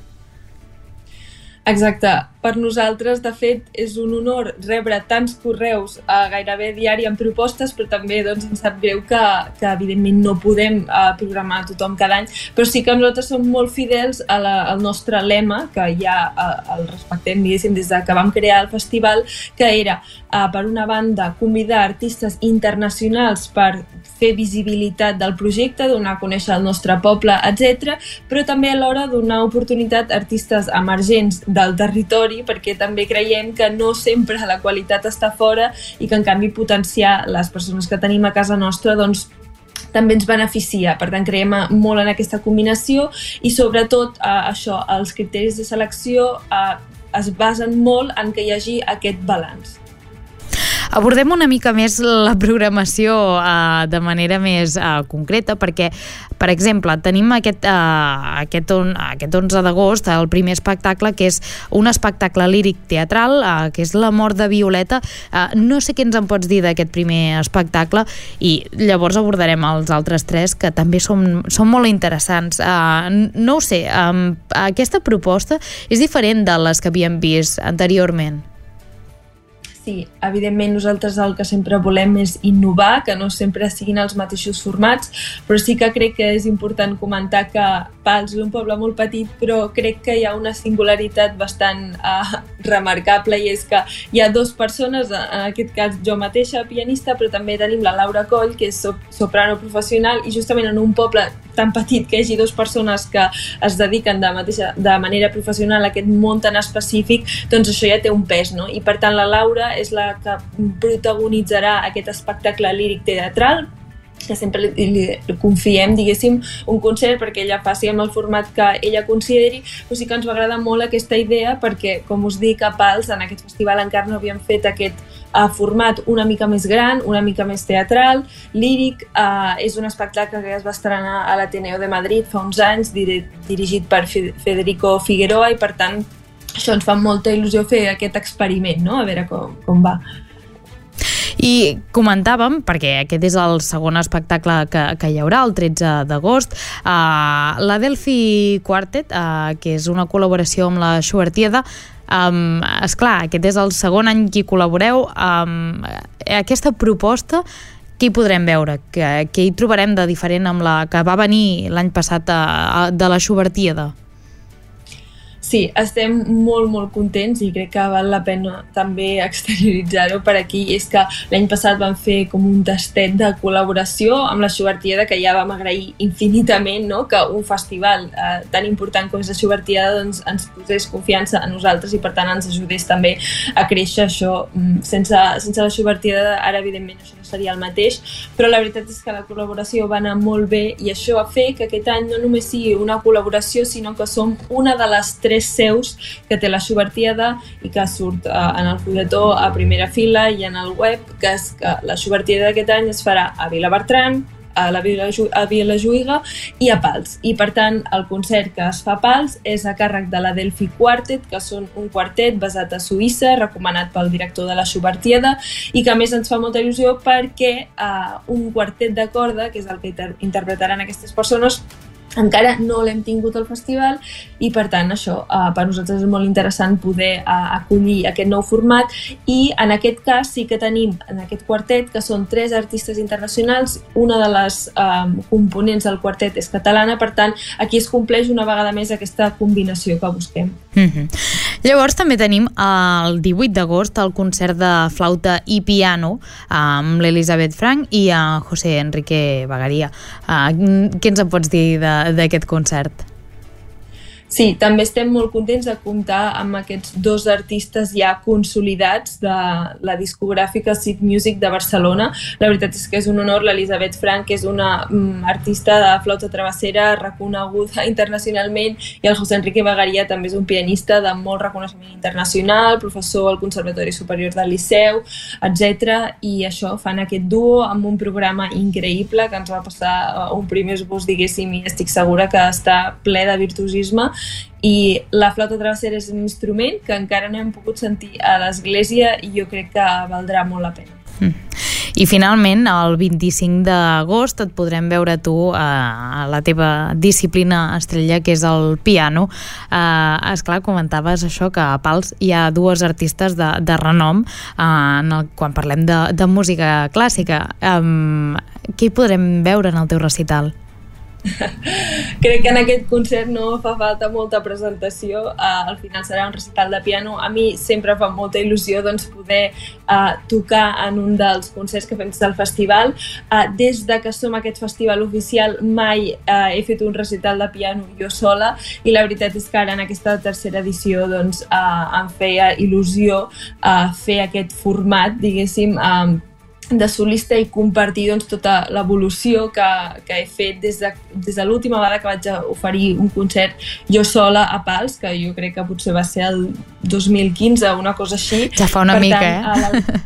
[SPEAKER 7] Exacte. Per nosaltres, de fet, és un honor rebre tants correus eh, gairebé diari amb propostes, però també doncs, ens sap greu que, que evidentment no podem eh, programar a tothom cada any, però sí que nosaltres som molt fidels a la, al nostre lema, que ja eh, el respectem, diguéssim, des de que vam crear el festival, que era, eh, per una banda, convidar artistes internacionals per fer visibilitat del projecte, donar a conèixer el nostre poble, etcètera, però també alhora donar oportunitat a artistes emergents del territori, perquè també creiem que no sempre la qualitat està fora i que en canvi potenciar les persones que tenim a casa nostra doncs també ens beneficia. Per tant, creiem molt en aquesta combinació i sobretot eh, això, els criteris de selecció eh, es basen molt en que hi hagi aquest balanç.
[SPEAKER 1] abordem una mica més la programació uh, de manera més uh, concreta, perquè, per exemple, tenim aquest, uh, aquest, on, aquest onze d'agost el primer espectacle, que és un espectacle líric teatral, uh, que és La mort de Violeta. Uh, no sé què ens en pots dir d'aquest primer espectacle, i llavors abordarem els altres tres, que també són, són molt interessants. Uh, no ho sé, um, aquesta proposta és diferent de les que havíem vist anteriorment.
[SPEAKER 7] Sí, evidentment nosaltres el que sempre volem és innovar, que no sempre siguin els mateixos formats, però sí que crec que és important comentar que Pals és un poble molt petit, però crec que hi ha una singularitat bastant uh, remarcable, i és que hi ha dues persones, en aquest cas jo mateixa, pianista, però també tenim la Laura Coll, que és soprano professional, i justament en un poble tan petit que hi hagi dues persones que es dediquen de, mateixa, de manera professional a aquest món tan específic, doncs això ja té un pes, no? I per tant la Laura és la que protagonitzarà aquest espectacle líric teatral, que sempre li, li confiem, diguéssim, un concert perquè ella faci amb el format que ella consideri, però sí que ens va agradar molt aquesta idea perquè, com us dic, a Pals, en aquest festival encara no havíem fet aquest uh, format una mica més gran, una mica més teatral, líric. Uh, és un espectacle que es va estrenar a l'Ateneo de Madrid fa uns anys, dir dirigit per Federico Figueroa, i per tant això ens fa molta il·lusió fer aquest experiment, no? A veure com, com va.
[SPEAKER 1] I comentàvem, perquè aquest és el segon espectacle que, que hi haurà el tretze d'agost, uh, la Delphi Quartet, uh, que és una col·laboració amb la Schubertiada. Um, esclar, aquest és el segon any que hi col·laboreu. Um, aquesta proposta, què hi podrem veure? Què, què hi trobarem de diferent amb la que va venir l'any passat a, a, de la Schubertiada?
[SPEAKER 7] Sí, estem molt, molt contents i crec que val la pena també exterioritzar-ho per aquí. És que l'any passat vam fer com un tastet de col·laboració amb la Schubertiada, que ja vam agrair infinitament, no? Que un festival eh, tan important com és la Schubertiada doncs, ens posés confiança a nosaltres i per tant ens ajudés també a créixer això. Sense, sense la Schubertiada ara evidentment això no seria el mateix, però la veritat és que la col·laboració va anar molt bé i això va fer que aquest any no només sigui una col·laboració, sinó que som una de les tres seus que té la Schubertiada i que surt uh, en el fulletó a primera fila i en el web, que és que la Schubertiada d'aquest any es farà a Vilabertran, a la Vila, a Vilajuïga i a Pals. I per tant el concert que es fa a Pals és a càrrec de la Delphi Quartet, que són un quartet basat a Suïssa, recomanat pel director de la Schubertiada, i que a més ens fa molta il·lusió perquè uh, un quartet de corda, que és el que inter interpretaran aquestes persones, encara no l'hem tingut al festival i per tant això uh, per nosaltres és molt interessant poder uh, acollir aquest nou format. I en aquest cas sí que tenim en aquest quartet que són tres artistes internacionals, una de les um, components del quartet és catalana, per tant aquí es compleix una vegada més aquesta combinació que busquem.
[SPEAKER 1] Mm-hmm. Llavors també tenim el divuit d'agost el concert de flauta i piano amb l'Elisabeth Frank i a José Enrique Bagaria. Uh, què ens en pots dir de d'aquest concert?
[SPEAKER 7] Sí, també estem molt contents de comptar amb aquests dos artistes ja consolidats de la discogràfica Seed Music de Barcelona. La veritat és que és un honor. L'Elisabeth Frank, que és una um, artista de flauta travessera reconeguda internacionalment, i el José Enrique Bagaria també és un pianista de molt reconeixement internacional, professor al Conservatori Superior del Liceu, etcètera. I això, fan aquest duo amb un programa increïble que ens va passar un primer esbós, diguéssim, i estic segura que està ple de virtuosisme. I la flauta travessera és un instrument que encara no hem pogut sentir a l'església i jo crec que valdrà molt la pena.
[SPEAKER 1] Mm. I finalment, el vint-i-cinc d'agost et podrem veure tu a la teva disciplina estrella, que és el piano. Uh, esclar, comentaves això, que a Pals hi ha dues artistes de, de renom uh, en el, quan parlem de, de música clàssica. Um, què hi podrem veure en el teu recital?
[SPEAKER 7] Crec que en aquest concert no fa falta molta presentació, uh, al final serà un recital de piano. A mi sempre fa molta il·lusió doncs, poder uh, tocar en un dels concerts que fem des del festival. Uh, des de que som aquest festival oficial mai uh, he fet un recital de piano jo sola, i la veritat és que ara en aquesta tercera edició doncs, uh, em feia il·lusió uh, fer aquest format, diguéssim, uh, de solista i compartir doncs, tota l'evolució que, que he fet des de, des de l'última vegada que vaig oferir un concert jo sola a Pals, que jo crec que potser va ser el dos mil quinze o una cosa així.
[SPEAKER 1] Ja fa una per mica, tant, eh?
[SPEAKER 7] La...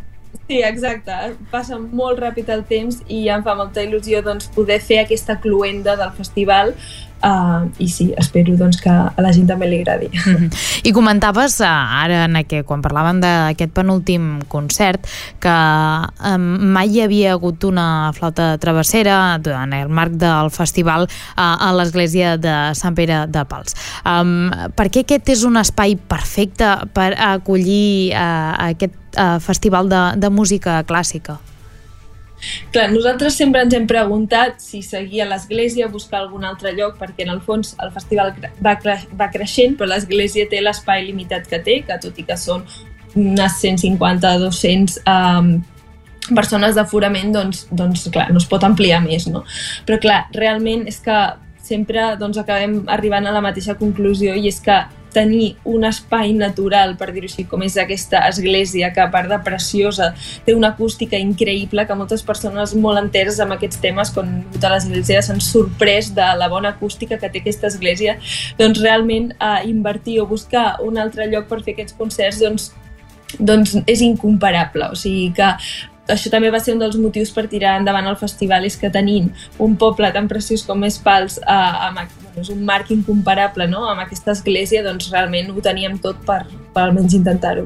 [SPEAKER 7] Sí, exacte. Passa molt ràpid el temps i ja em fa molta il·lusió doncs, poder fer aquesta cluenda del festival uh, i sí, espero doncs, que a la gent també li agradi.
[SPEAKER 1] Mm-hmm. I comentaves uh, ara en aquest, quan parlàvem d'aquest penúltim concert que um, mai hi havia hagut una flauta travessera en el marc del festival uh, a l'església de Sant Pere de Pals. Um, per què aquest és un espai perfecte per acollir uh, aquest Uh, festival de, de música clàssica?
[SPEAKER 7] Clar, nosaltres sempre ens hem preguntat si seguir a l'església, buscar algun altre lloc, perquè en el fons el festival va, cre- va creixent, però l'església té l'espai limitat que té, que tot i que són unes cent cinquanta a dues-centes um, persones d'aforament, doncs, doncs clar, no es pot ampliar més, no? Però clar, realment és que sempre doncs, acabem arribant a la mateixa conclusió i és que tenir un espai natural, per dir-ho així, com és aquesta església, que a part de preciosa té una acústica increïble, que moltes persones molt enteres amb aquests temes, quan han vingut a l'església, s'han sorprès de la bona acústica que té aquesta església, doncs realment eh, invertir o buscar un altre lloc per fer aquests concerts doncs, doncs és incomparable. O sigui que això també va ser un dels motius per tirar endavant el festival, és que tenint un poble tan preciós com és Pals, eh, amb, bueno, és un marc incomparable, no?, amb aquesta església, doncs realment ho teníem tot per, per almenys intentar-ho.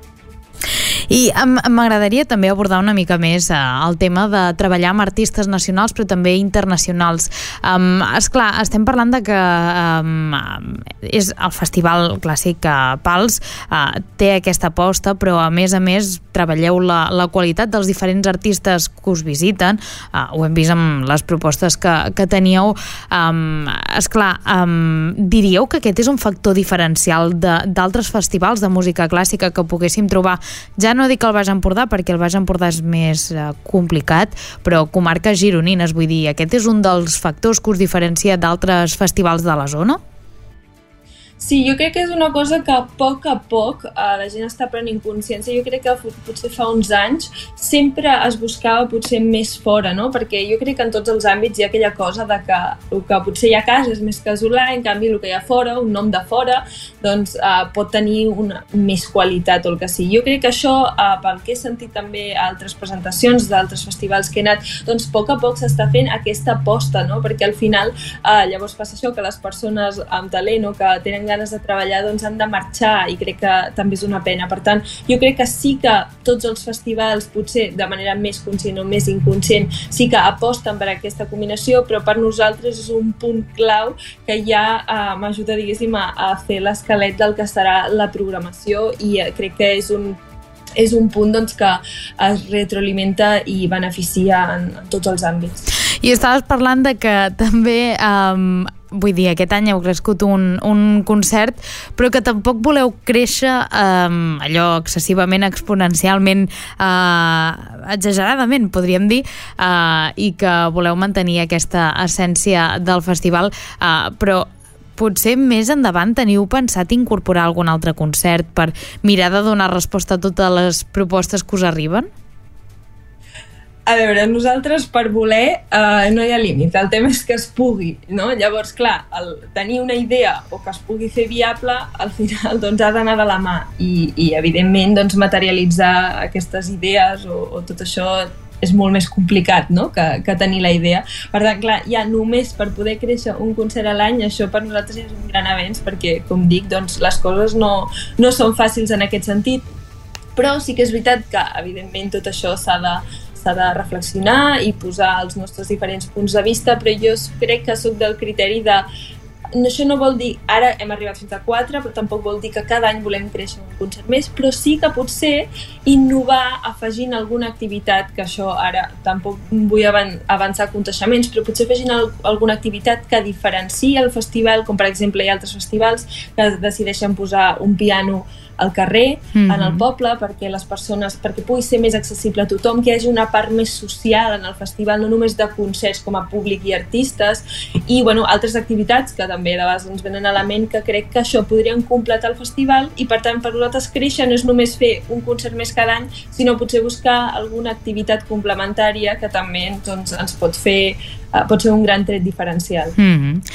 [SPEAKER 1] I m'agradaria també abordar una mica més eh, el tema de treballar amb artistes nacionals però també internacionals. Um, esclar, estem parlant de que um, és el Festival Clàssic uh, Pals, uh, té aquesta aposta, però a més a més treballeu la, la qualitat dels diferents artistes que us visiten, uh, ho hem vist amb les propostes que, que teníeu. Um, esclar, um, diríeu que aquest és un factor diferencial d'altres festivals de música clàssica que poguéssim trobar, ja no dic el Baix Empordà, perquè el Baix Empordà és més uh, complicat, però comarques gironines, vull dir, aquest és un dels factors que us diferencia d'altres festivals de la zona?
[SPEAKER 7] Sí, jo crec que és una cosa que a poc a poc eh, la gent està prenent consciència. Jo crec que potser fa uns anys sempre es buscava potser més fora, no? Perquè jo crec que en tots els àmbits hi ha aquella cosa de que el que potser hi ha a casa és més casolà, en canvi el que hi ha fora, un nom de fora, doncs eh, pot tenir una més qualitat o el que sigui. Jo crec que això, eh, pel que he sentit també a altres presentacions d'altres festivals que he anat, doncs a poc a poc s'està fent aquesta aposta, no? Perquè al final eh, llavors passa això, que les persones amb talent o que tenen ganes de treballar doncs han de marxar i crec que també és una pena. Per tant, jo crec que sí que tots els festivals, potser de manera més conscient o més inconscient, sí que aposten per aquesta combinació, però per nosaltres és un punt clau que ja eh, m'ajuda, diguéssim, a, a fer l'esquelet del que serà la programació i eh, crec que és un és un punt doncs, que es retroalimenta i beneficia en, en tots els àmbits.
[SPEAKER 1] I estaves parlant de que també, um, vull dir, aquest any heu crescut un, un concert, però que tampoc voleu créixer um, allò excessivament, exponencialment, uh, exageradament, podríem dir, uh, i que voleu mantenir aquesta essència del festival, uh, però potser més endavant teniu pensat incorporar algun altre concert per mirar de donar resposta a totes les propostes que us arriben?
[SPEAKER 7] A veure, nosaltres per voler eh, no hi ha límit, el tema és que es pugui, no? Llavors, clar, el tenir una idea o que es pugui fer viable, al final doncs, ha d'anar de la mà i, i evidentment doncs, materialitzar aquestes idees o, o tot això és molt més complicat, no?, que, que tenir la idea. Per tant, clar, ja només per poder créixer un concert a l'any, això per nosaltres és un gran avenç, perquè, com dic, doncs, les coses no, no són fàcils en aquest sentit, però sí que és veritat que, evidentment, tot això s'ha de, s'ha de reflexionar i posar els nostres diferents punts de vista, però jo crec que soc del criteri de això no vol dir, ara hem arribat fins a quatre, però tampoc vol dir que cada any volem créixer un concert més, però sí que potser innovar afegint alguna activitat, que això ara tampoc vull avançar coneixements, però potser afegint alguna activitat que diferenciï el festival, com per exemple hi ha altres festivals que decideixen posar un piano al carrer, mm-hmm. en el poble, perquè les persones, perquè pugui ser més accessible a tothom, que hi hagi una part més social en el festival, no només de concerts com a públic i artistes, i bueno, altres activitats que també de vegades ens venen a la ment, que crec que això podrien completar el festival i per tant per nosaltres créixer no és només fer un concert més cada any, sinó potser buscar alguna activitat complementària que també doncs, ens pot fer, uh, pot ser un gran tret diferencial.
[SPEAKER 1] Mm-hmm.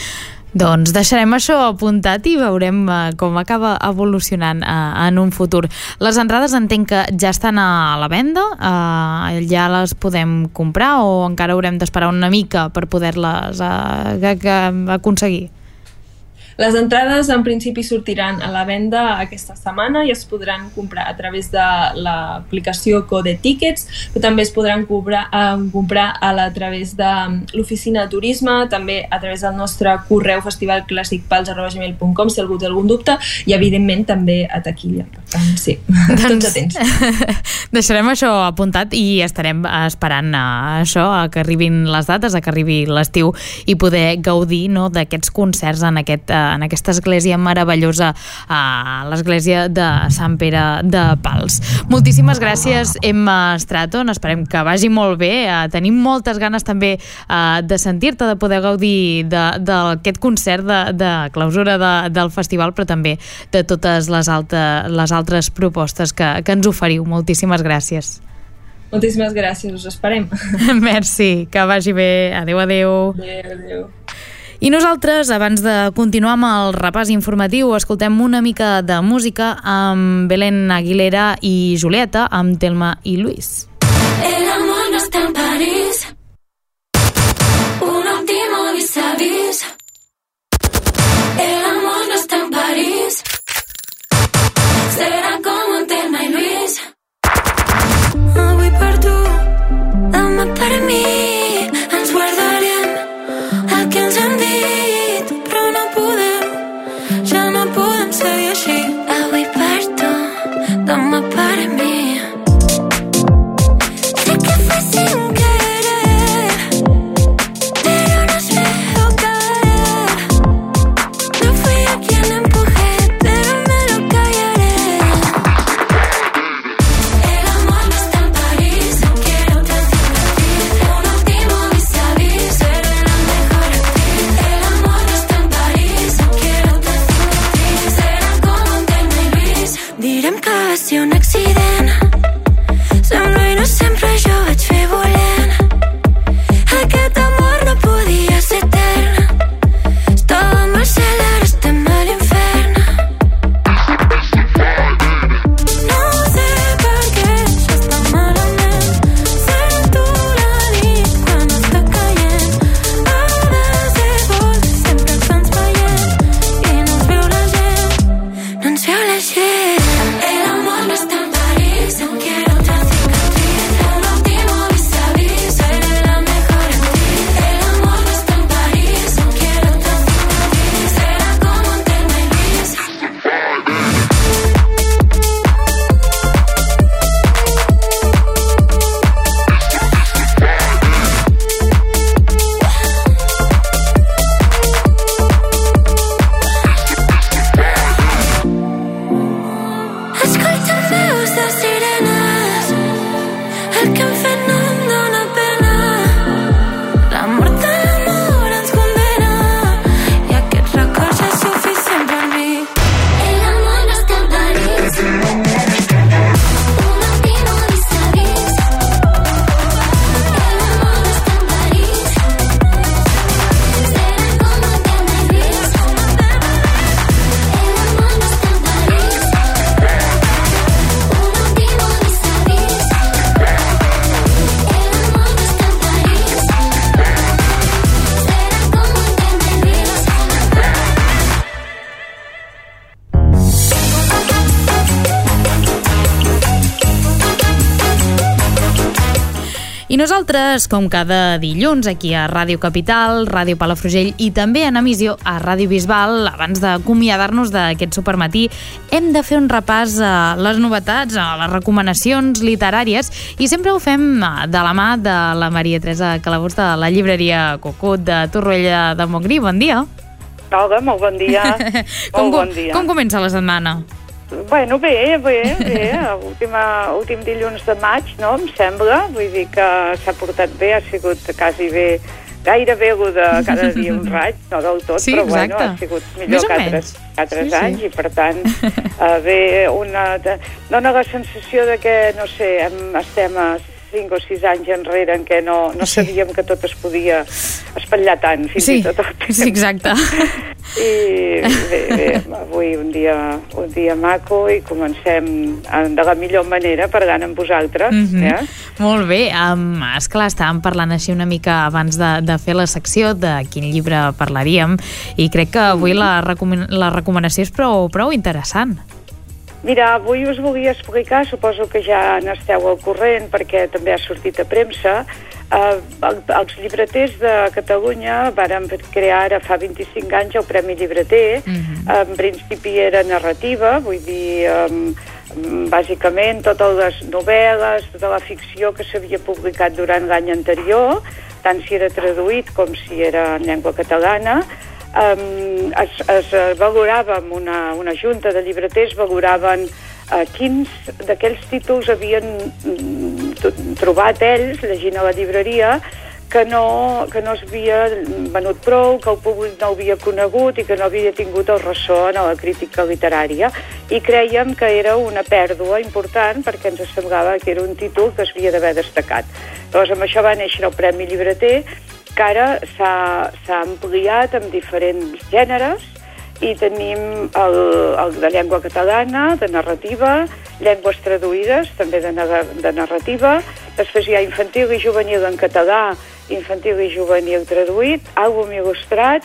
[SPEAKER 1] Doncs deixarem això apuntat i veurem uh, com acaba evolucionant uh, en un futur. Les entrades entenc que ja estan a la venda, uh, ja les podem comprar o encara haurem d'esperar una mica per poder-les uh, que, que aconseguir?
[SPEAKER 7] Les entrades en principi sortiran a la venda aquesta setmana i es podran comprar a través de l'aplicació Code Tickets, però també es podran comprar, eh, comprar a, la, a través de l'oficina de turisme, també a través del nostre correu festivalclassicpals arroba gmail punt com si algú té algun dubte, i evidentment també a taquilla. Per tant, sí, doncs, tots atents.
[SPEAKER 1] Deixarem això apuntat i estarem esperant a això, a que arribin les dates, a que arribi l'estiu i poder gaudir, no, d'aquests concerts en aquest eh, en aquesta església meravellosa, a l'església de Sant Pere de Pals. Moltíssimes gràcies, Emma Stratton, esperem que vagi molt bé, uh, tenim moltes ganes també uh, de sentir-te, de poder gaudir d'aquest concert de, de clausura de, del festival, però també de totes les, alta, les altres propostes que, que ens oferiu. Moltíssimes gràcies.
[SPEAKER 7] Moltíssimes gràcies, us esperem.
[SPEAKER 1] Merci, que vagi bé. Adéu, adéu.
[SPEAKER 7] Adéu, adéu.
[SPEAKER 1] I nosaltres, abans de continuar amb el repàs informatiu, escoltem una mica de música amb Belén Aguilera i Julieta, amb Telma i Luis.
[SPEAKER 8] El amor no está en París, un último vis-a-vis. El amor no está en París, será como Telma y Luis. Avui per tu, demà per mi, ens guardarem el que ens hem dit, però no podem, ja no podem seguir així. Avui per tu, demà per mi. Sé que fue sin querer, pero nos veo caer. No fui yo quien empujé, pero me lo callaré. El amor no está en París, quiero otra cicatriz, un último vis-a-vis, seré la mejor actriz. El amor no está en París, quiero otra cicatriz, será como Telma y Luis. Direm que va ser un accident, sembla innocent però jo vaig fer volent. Aquest amor no podia ser etern, estàvem al cel, ara estem a l'infern. No sé per què això està malament, sento la nit quan està caient. Ha de ser boig, sempre ens ens veiem i no ens veu la gent, no ens veu la gent. El amor no está en París, quiero otra cicatriz, un último vis-a-vis, seré la mejor actriz. El amor no está en París, quiero otra cicatriz, será como Telma y Luis. Escolto veus de sirenes, el que hem fet no em dóna pena. La mort de l'amor ens condena i aquest record ja és suficient per mi. El amor no está en París, un último vis-a-vis. El amor no está en París, será como Telma y Luis. El amor no está en París, un último vis-a-vis. El amor no está en París, será como Telma y Luis.
[SPEAKER 1] I nosaltres, com cada dilluns, aquí a Ràdio Capital, Ràdio Palafrugell i també en emissió a Ràdio Bisbal, abans d'acomiadar-nos d'aquest supermatí, hem de fer un repàs a les novetats, a les recomanacions literàries, i sempre ho fem de la mà de la Maria Teresa Calabós de la llibreria Cucut de Torroella de Montgrí. Bon dia.
[SPEAKER 9] Hola, molt bon dia.
[SPEAKER 1] com,
[SPEAKER 9] molt bon dia.
[SPEAKER 1] Com comença la setmana?
[SPEAKER 9] Bueno, bé, bé, bé. Última, últim dilluns de maig, no?, em sembla. Vull dir que s'ha portat bé, ha sigut quasi bé, gairebé el de cada dia un raig, no del tot,
[SPEAKER 1] sí,
[SPEAKER 9] però
[SPEAKER 1] exacte.
[SPEAKER 9] bueno, ha sigut millor que altres, altres sí, anys, sí. I per tant, uh, bé, una, de, dona la sensació de que, no sé, estem a cinc o sis anys enrere en què no, no
[SPEAKER 1] Sí.
[SPEAKER 9] sabíem que tot es podia espatllar tant, fins
[SPEAKER 1] Sí,
[SPEAKER 9] i tot el temps.
[SPEAKER 1] sí, exacte.
[SPEAKER 9] I bé, bé, avui un dia, un dia maco i comencem de la millor manera parlant amb vosaltres.
[SPEAKER 1] Mm -hmm.
[SPEAKER 9] eh?
[SPEAKER 1] Molt bé, um, esclar, estàvem parlant així una mica abans de, de fer la secció de quin llibre parlaríem i crec que avui la, recomen la recomanació és prou, prou interessant.
[SPEAKER 9] Mira, avui us volia explicar, suposo que ja n'esteu al corrent perquè també ha sortit a premsa, eh, el, els llibreters de Catalunya varen crear ara fa vint-i-cinc anys el Premi Llibreter.
[SPEAKER 1] Mm-hmm.
[SPEAKER 9] En principi era narrativa, vull dir, eh, bàsicament totes les novel·les, tota la ficció que s'havia publicat durant l'any anterior, tant si era traduït com si era en llengua catalana. Um, es, es valorava amb una, una junta de llibreters, valoraven uh, quins d'aquells títols havien mm, trobat ells, llegint a la llibreria, que no, que no es havia venut prou, que el públic no havia conegut i que no havia tingut el ressò en la crítica literària. I creiem que era una pèrdua important perquè ens semblava que era un títol que es havia d'haver destacat. Llavors, amb això va néixer el Premi Llibreter, que ara s'ha ampliat amb diferents gèneres i tenim el, el de llengua catalana, de narrativa, llengües traduïdes, també de, de narrativa, després hi ha infantil i juvenil en català, infantil i juvenil traduït, àlbum il·lustrat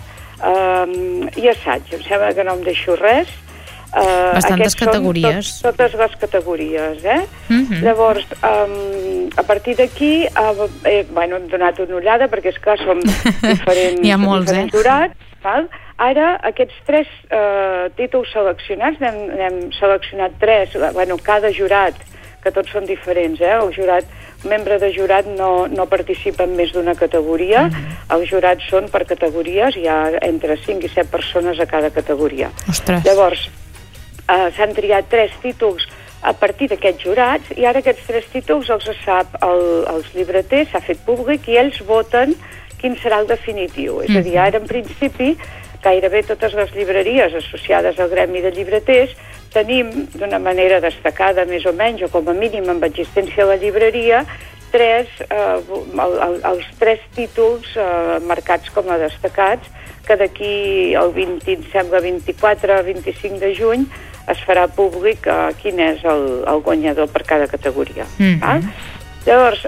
[SPEAKER 9] um, i assaig. Em sembla que no em deixo res. Uh,
[SPEAKER 1] Bastantes categories.
[SPEAKER 9] Tot, totes les categories, eh?
[SPEAKER 1] Mm-hmm.
[SPEAKER 9] Llavors, um, a partir d'aquí, uh, eh, bueno, hem donat una ullada, perquè, esclar, som diferents,
[SPEAKER 1] Hi ha molts,
[SPEAKER 9] diferents
[SPEAKER 1] eh?
[SPEAKER 9] jurats, val? Ara, aquests tres uh, títols seleccionats, n'hem seleccionat tres, bueno, cada jurat, que tots són diferents, eh? El jurat, membre de jurat no, no participa en més d'una categoria, mm-hmm. Els jurats són per categories, hi ha entre cinc i set persones a cada categoria.
[SPEAKER 1] Ostres.
[SPEAKER 9] Llavors, Uh, s'han triat tres títols a partir d'aquests jurats i ara aquests tres títols els sap el, els llibreters, s'ha fet públic i ells voten quin serà el definitiu. Mm-hmm. És a dir, ara en principi gairebé totes les llibreries associades al gremi de llibreters tenim d'una manera destacada més o menys o com a mínim amb existència a la llibreria tres, eh, el, el, els tres títols eh, marcats com a destacats que d'aquí el vint, em sembla vint-i-quatre a vint-i-cinc de juny es farà públic uh, quin és el, el guanyador per cada categoria. Mm-hmm. Ah? Llavors,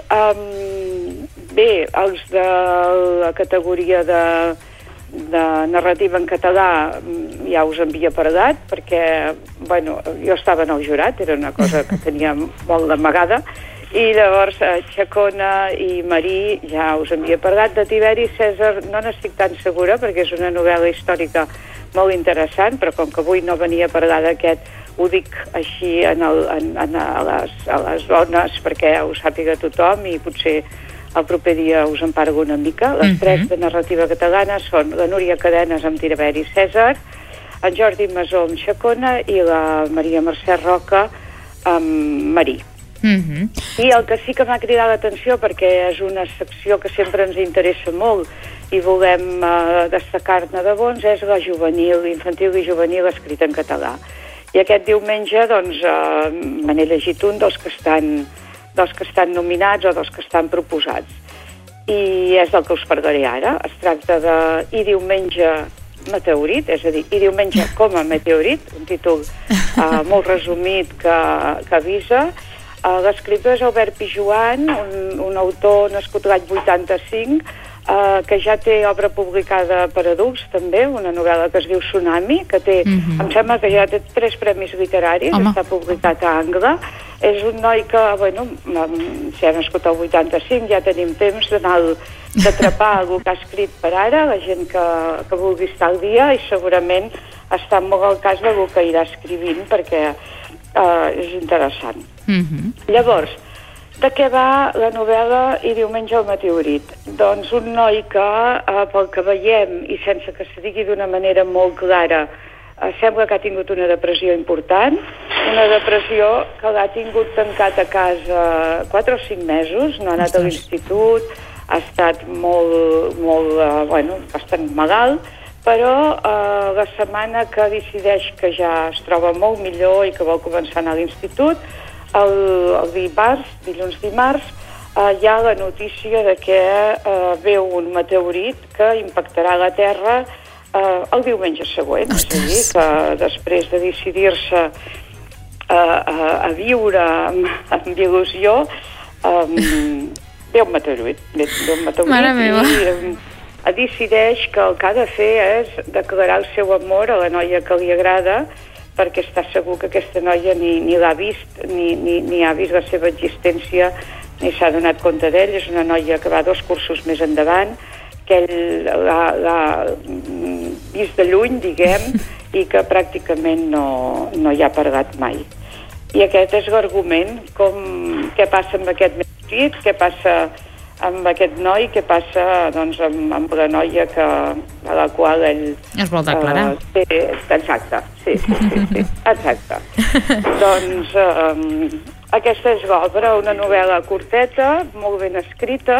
[SPEAKER 9] um, bé, els de la categoria de, de narrativa en català ja us havia parlat, perquè, bueno, jo estava en el jurat, era una cosa que tenia molt d'amagada, i llavors eh, Chacona i Marí ja us havia parlat. De Tiberi Cèsar no n'estic tan segura, perquè és una novel·la històrica molt interessant, però com que avui no venia a parlar d'aquest, ho dic així en el, en, en, a, les, a les dones perquè ho sàpiga tothom i potser el proper dia us en parlo una mica. Les mm-hmm. tres de narrativa catalana són la Núria Cadenes amb Tiberi Cèsar, en Jordi Masó amb Chacona i la Maria Mercè Roca amb Marí.
[SPEAKER 1] Mm-hmm.
[SPEAKER 9] I el que sí que m'ha cridat l'atenció, perquè és una secció que sempre ens interessa molt i volem uh, destacar-ne de bons, és la juvenil, infantil i juvenil escrita en català. I aquest diumenge doncs, uh, me n'he llegit un dels que estan, dels que estan nominats o dels que estan proposats. I és el que us parlaré ara. Es tracta de I diumenge meteorit, és a dir, I diumenge com a meteorit, un títol uh, molt resumit que, que avisa. Uh, L'escriptor és Albert Pijoan, un, un autor nascut l'any vuitanta-cinc, uh, que ja té obra publicada per adults, també, una novel·la que es diu Tsunami, que té, mm-hmm. em sembla que ja té tres premis literaris, Home. Està publicat a Angle. És un noi que, bueno, si ha nascut al vuitanta-cinc, ja tenim temps d'anar d'atrapar algú que ha escrit per ara, la gent que, que vulgui estar al dia, i segurament està molt al cas d'algú que irà escrivint, perquè uh, és interessant. Mm-hmm. Llavors, de què va la novel·la I diumenge el meteorit? Doncs un noi que, eh, pel que veiem, i sense que se digui d'una manera molt clara, eh, sembla que ha tingut una depressió important, una depressió que l'ha tingut tancat a casa quatre o cinc mesos, no ha anat a l'institut, ha estat molt, molt eh, bueno, bastant malalt, però eh, la setmana que decideix que ja es troba molt millor i que vol començar a anar a l'institut, El, el dimarts, dilluns dimarts, uh, hi ha la notícia de que uh, veu un meteorit que impactarà la Terra uh, el diumenge següent.
[SPEAKER 1] Ostres.
[SPEAKER 9] És a dir, que després de decidir-se uh, a, a viure amb, amb il·lusió, um, ve un meteorit. Ve, ve un meteorit
[SPEAKER 1] Mare meva.
[SPEAKER 9] i um, decideix que el que ha de fer és declarar el seu amor a la noia que li agrada, perquè està segur que aquesta noia ni, ni l'ha vist, ni, ni, ni ha vist la seva existència, ni s'ha donat compte d'ell. És una noia que va dos cursos més endavant, que ell l'ha vist de lluny, diguem, i que pràcticament no, no hi ha parlat mai. I aquest és l'argument, com què passa amb aquest meteorit, què passa amb aquest noi, què passa doncs, amb, amb la noia que, a la qual ell...
[SPEAKER 1] Es vol declarar.
[SPEAKER 9] Uh, té, exacte, sí, sí, sí, sí exacte. Doncs um, aquesta és l'obra, una novel·la curteta, molt ben escrita,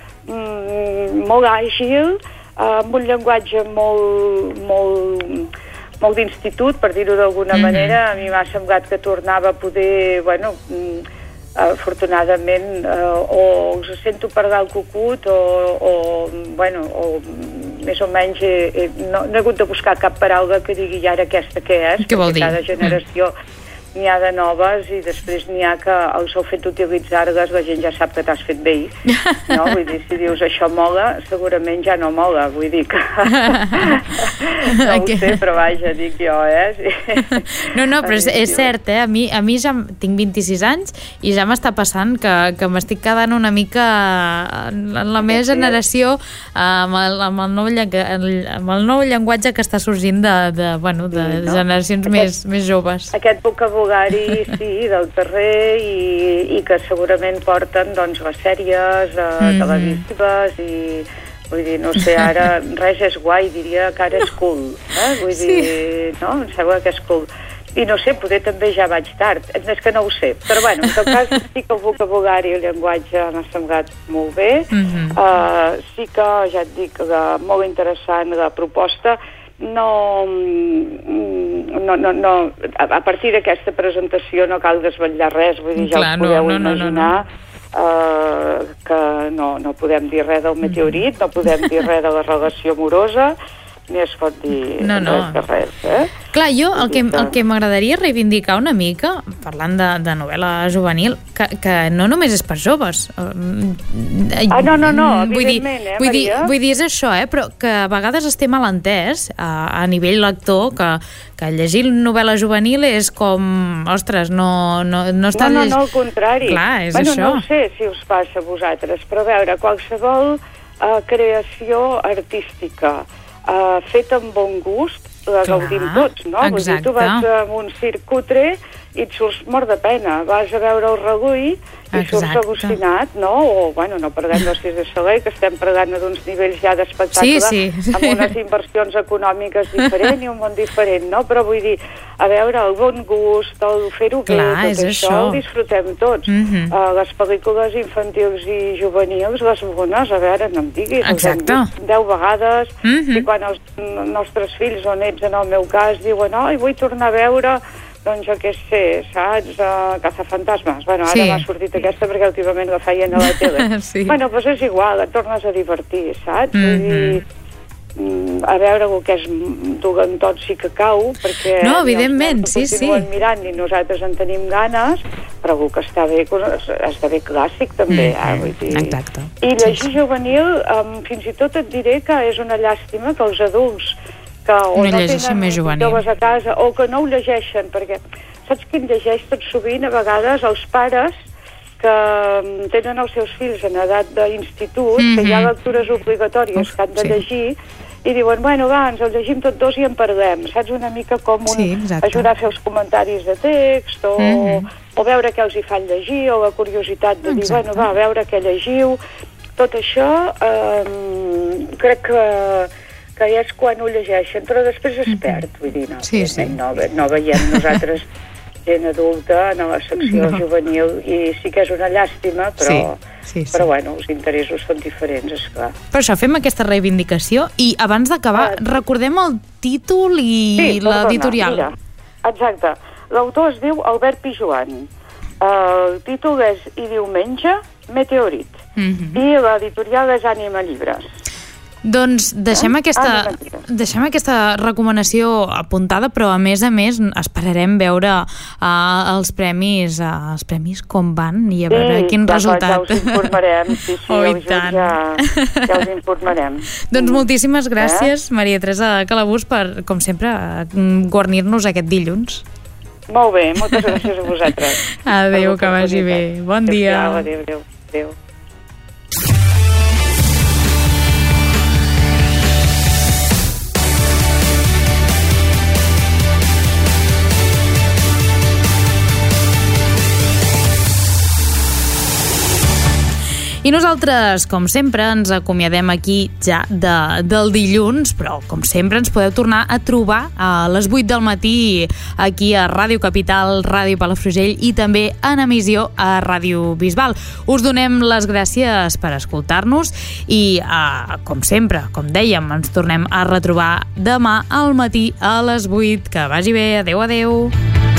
[SPEAKER 9] mm, molt àgil, uh, amb un llenguatge molt, molt, molt d'institut, per dir-ho d'alguna mm-hmm. manera. A mi m'ha semblat que tornava a poder, bueno... Mm, afortunadament uh, o us sento perdre el cucut o, o, bueno, o més o menys he, he, no, no he hagut de buscar cap paraula que digui ara aquesta què és,
[SPEAKER 1] què vol dir?
[SPEAKER 9] Cada generació mm. n'hi ha de noves i després n'hi ha que el seu fet d'utilitzar-les la gent ja sap que t'has fet veí, no? Vull dir, si dius això mola, segurament ja no mola, vull dir que no ho sé, però vaja, dic jo, eh?
[SPEAKER 1] No, no, però és, és cert, eh? A mi, a mi ja tinc vint-i-sis anys i ja m'està passant que, que m'estic quedant una mica en la meva generació amb el, amb el, nou, amb el nou llenguatge que està sorgint de, de, bueno, de
[SPEAKER 9] no?
[SPEAKER 1] generacions aquest, més, més joves.
[SPEAKER 9] Aquest vocabulari sí, del carrer i, i que segurament porten doncs, les sèries eh, mm-hmm. televisives i vull dir, no sé, ara res és guai, diria que ara és cool, eh? Vull
[SPEAKER 1] sí.
[SPEAKER 9] dir, no? Em sembla que és cool. I no sé, poder també ja vaig tard, és que no ho sé, però bueno, en tot cas sí que el vocabulari i el llenguatge m'ha semblat molt bé, mm-hmm. uh, sí que, ja et dic, la, molt interessant la proposta. No, no, no, no, a partir d'aquesta presentació no cal desvetllar res, vull dir, ja Clar, us podeu no, no, imaginar no, no, no. Uh, que no, no podem dir res del meteorit, no podem dir res de la relació amorosa, ni es pot dir
[SPEAKER 1] no, no.
[SPEAKER 9] res de res, eh?
[SPEAKER 1] Clar, jo el que, el que m'agradaria reivindicar una mica, parlant de, de novel·la juvenil, que, que no només és per joves.
[SPEAKER 9] Ah, no, no, no,
[SPEAKER 1] vull dir,
[SPEAKER 9] evidentment, eh,
[SPEAKER 1] vull dir,
[SPEAKER 9] Maria?
[SPEAKER 1] vull dir, és això, eh, però que a vegades estem malentès a, a nivell lector, que, que llegir novel·la juvenil és com, ostres, no, no, no estàs...
[SPEAKER 9] No, no, no, al contrari.
[SPEAKER 1] Clar, és
[SPEAKER 9] bueno,
[SPEAKER 1] això.
[SPEAKER 9] No sé si us passa a vosaltres, però a veure, qualsevol uh, creació artística Uh, fet amb bon gust, la
[SPEAKER 1] Clar,
[SPEAKER 9] gaudim tots, no? Vull dir, tu vas a un circ cutre i et surts mort de pena. Vas a veure el Reduí i
[SPEAKER 1] Exacte.
[SPEAKER 9] surts al·lucinat, no? O, bueno, no parlem del Cirque du Soleil, que estem parlant d'uns nivells ja d'espectacle,
[SPEAKER 1] sí, sí.
[SPEAKER 9] amb unes inversions econòmiques diferents i un món diferent, no? Però vull dir, a veure, el bon gust, el fer-ho bé,
[SPEAKER 1] Clar,
[SPEAKER 9] tot això,
[SPEAKER 1] això
[SPEAKER 9] ho disfrutem tots.
[SPEAKER 1] Mm-hmm.
[SPEAKER 9] Uh, les pel·lícules infantils i juvenils, les bones, a veure, no em diguis,
[SPEAKER 1] Exacte.
[SPEAKER 9] els hem vist deu vegades,
[SPEAKER 1] Mm-hmm.
[SPEAKER 9] i quan els nostres fills o nets, en el meu cas, diuen, oi, vull tornar a veure, doncs jo què sé, saps, uh, Cazafantasmes. Bueno, ara
[SPEAKER 1] Sí.
[SPEAKER 9] m'ha sortit aquesta perquè últimament la feien a la tele.
[SPEAKER 1] Sí.
[SPEAKER 9] Bueno, doncs és igual, et tornes a divertir, saps?
[SPEAKER 1] Mm-hmm.
[SPEAKER 9] Vull dir, mm, a veure el que és dolentot sí que cau, perquè
[SPEAKER 1] No,
[SPEAKER 9] ni els
[SPEAKER 1] evidentment,
[SPEAKER 9] nens ho
[SPEAKER 1] sí, sí.
[SPEAKER 9] continuen mirant ni nosaltres en tenim ganes, però el que està bé esdevé clàssic també,
[SPEAKER 1] Mm-hmm.
[SPEAKER 9] eh? Vull dir...
[SPEAKER 1] Exacte.
[SPEAKER 9] I llegir juvenil, um, fins i tot et diré que és una llàstima que els adults que o
[SPEAKER 1] No
[SPEAKER 9] no,
[SPEAKER 1] llegeixen
[SPEAKER 9] tenen
[SPEAKER 1] més juvenil.
[SPEAKER 9] joves a casa o que no ho llegeixen, perquè saps qui llegeix tot sovint a vegades els pares que um, tenen els seus fills en edat d'institut, mm-hmm. que hi ha lectures obligatòries Uf, que han de
[SPEAKER 1] sí.
[SPEAKER 9] llegir i diuen, bueno, va, ens el llegim tots dos i en parlem, saps? Una mica com un,
[SPEAKER 1] Sí, exacte.
[SPEAKER 9] ajudar a fer els comentaris de text o,
[SPEAKER 1] Mhm.
[SPEAKER 9] o veure què els hi fan llegir o la curiositat de dir,
[SPEAKER 1] Exacte.
[SPEAKER 9] bueno, va, a veure què llegiu. Tot això eh, crec que, que és quan ho llegeixen, però després es perd, vull dir, no,
[SPEAKER 1] Sí, sí.
[SPEAKER 9] no, no veiem nosaltres gent adulta en la secció
[SPEAKER 1] No.
[SPEAKER 9] juvenil i sí que és una llàstima, però,
[SPEAKER 1] Sí, sí, sí.
[SPEAKER 9] però bueno, els interessos són diferents, esclar.
[SPEAKER 1] Per això fem aquesta reivindicació i abans d'acabar
[SPEAKER 9] Ah,
[SPEAKER 1] recordem el títol i l'editorial.
[SPEAKER 9] Mira, exacte. L'autor es diu Albert Pijoan. El títol és I diumenge, Meteorit.
[SPEAKER 1] Mm-hmm.
[SPEAKER 9] I l'editorial és Ànima Llibres.
[SPEAKER 1] Doncs deixem,
[SPEAKER 9] Eh?
[SPEAKER 1] aquesta,
[SPEAKER 9] Ah, no,
[SPEAKER 1] deixem aquesta recomanació apuntada, però a més a més esperarem veure uh, els premis uh, els premis com van i a veure quin
[SPEAKER 9] ja,
[SPEAKER 1] resultat.
[SPEAKER 9] Ja us informarem, sí, sí,
[SPEAKER 1] Oh, i
[SPEAKER 9] el
[SPEAKER 1] tant.
[SPEAKER 9] ja, ja us informarem.
[SPEAKER 1] Doncs moltíssimes gràcies, eh? Maria Teresa Calabús, per, com sempre, uh, guarnir-nos aquest dilluns.
[SPEAKER 9] Molt bé, moltes gràcies a vosaltres.
[SPEAKER 1] Adéu, que vagi bé. Bon dia.
[SPEAKER 9] Adéu, adéu, adéu.
[SPEAKER 1] I nosaltres, com sempre, ens acomiadem aquí ja de, del dilluns, però com sempre ens podeu tornar a trobar a les vuit del matí aquí a Ràdio Capital, Ràdio Palafrugell i també en emissió a Ràdio Bisbal. Us donem les gràcies per escoltar-nos i, eh, com sempre, com dèiem, ens tornem a retrobar demà al matí a les vuit. Que vagi bé. Adéu, adéu.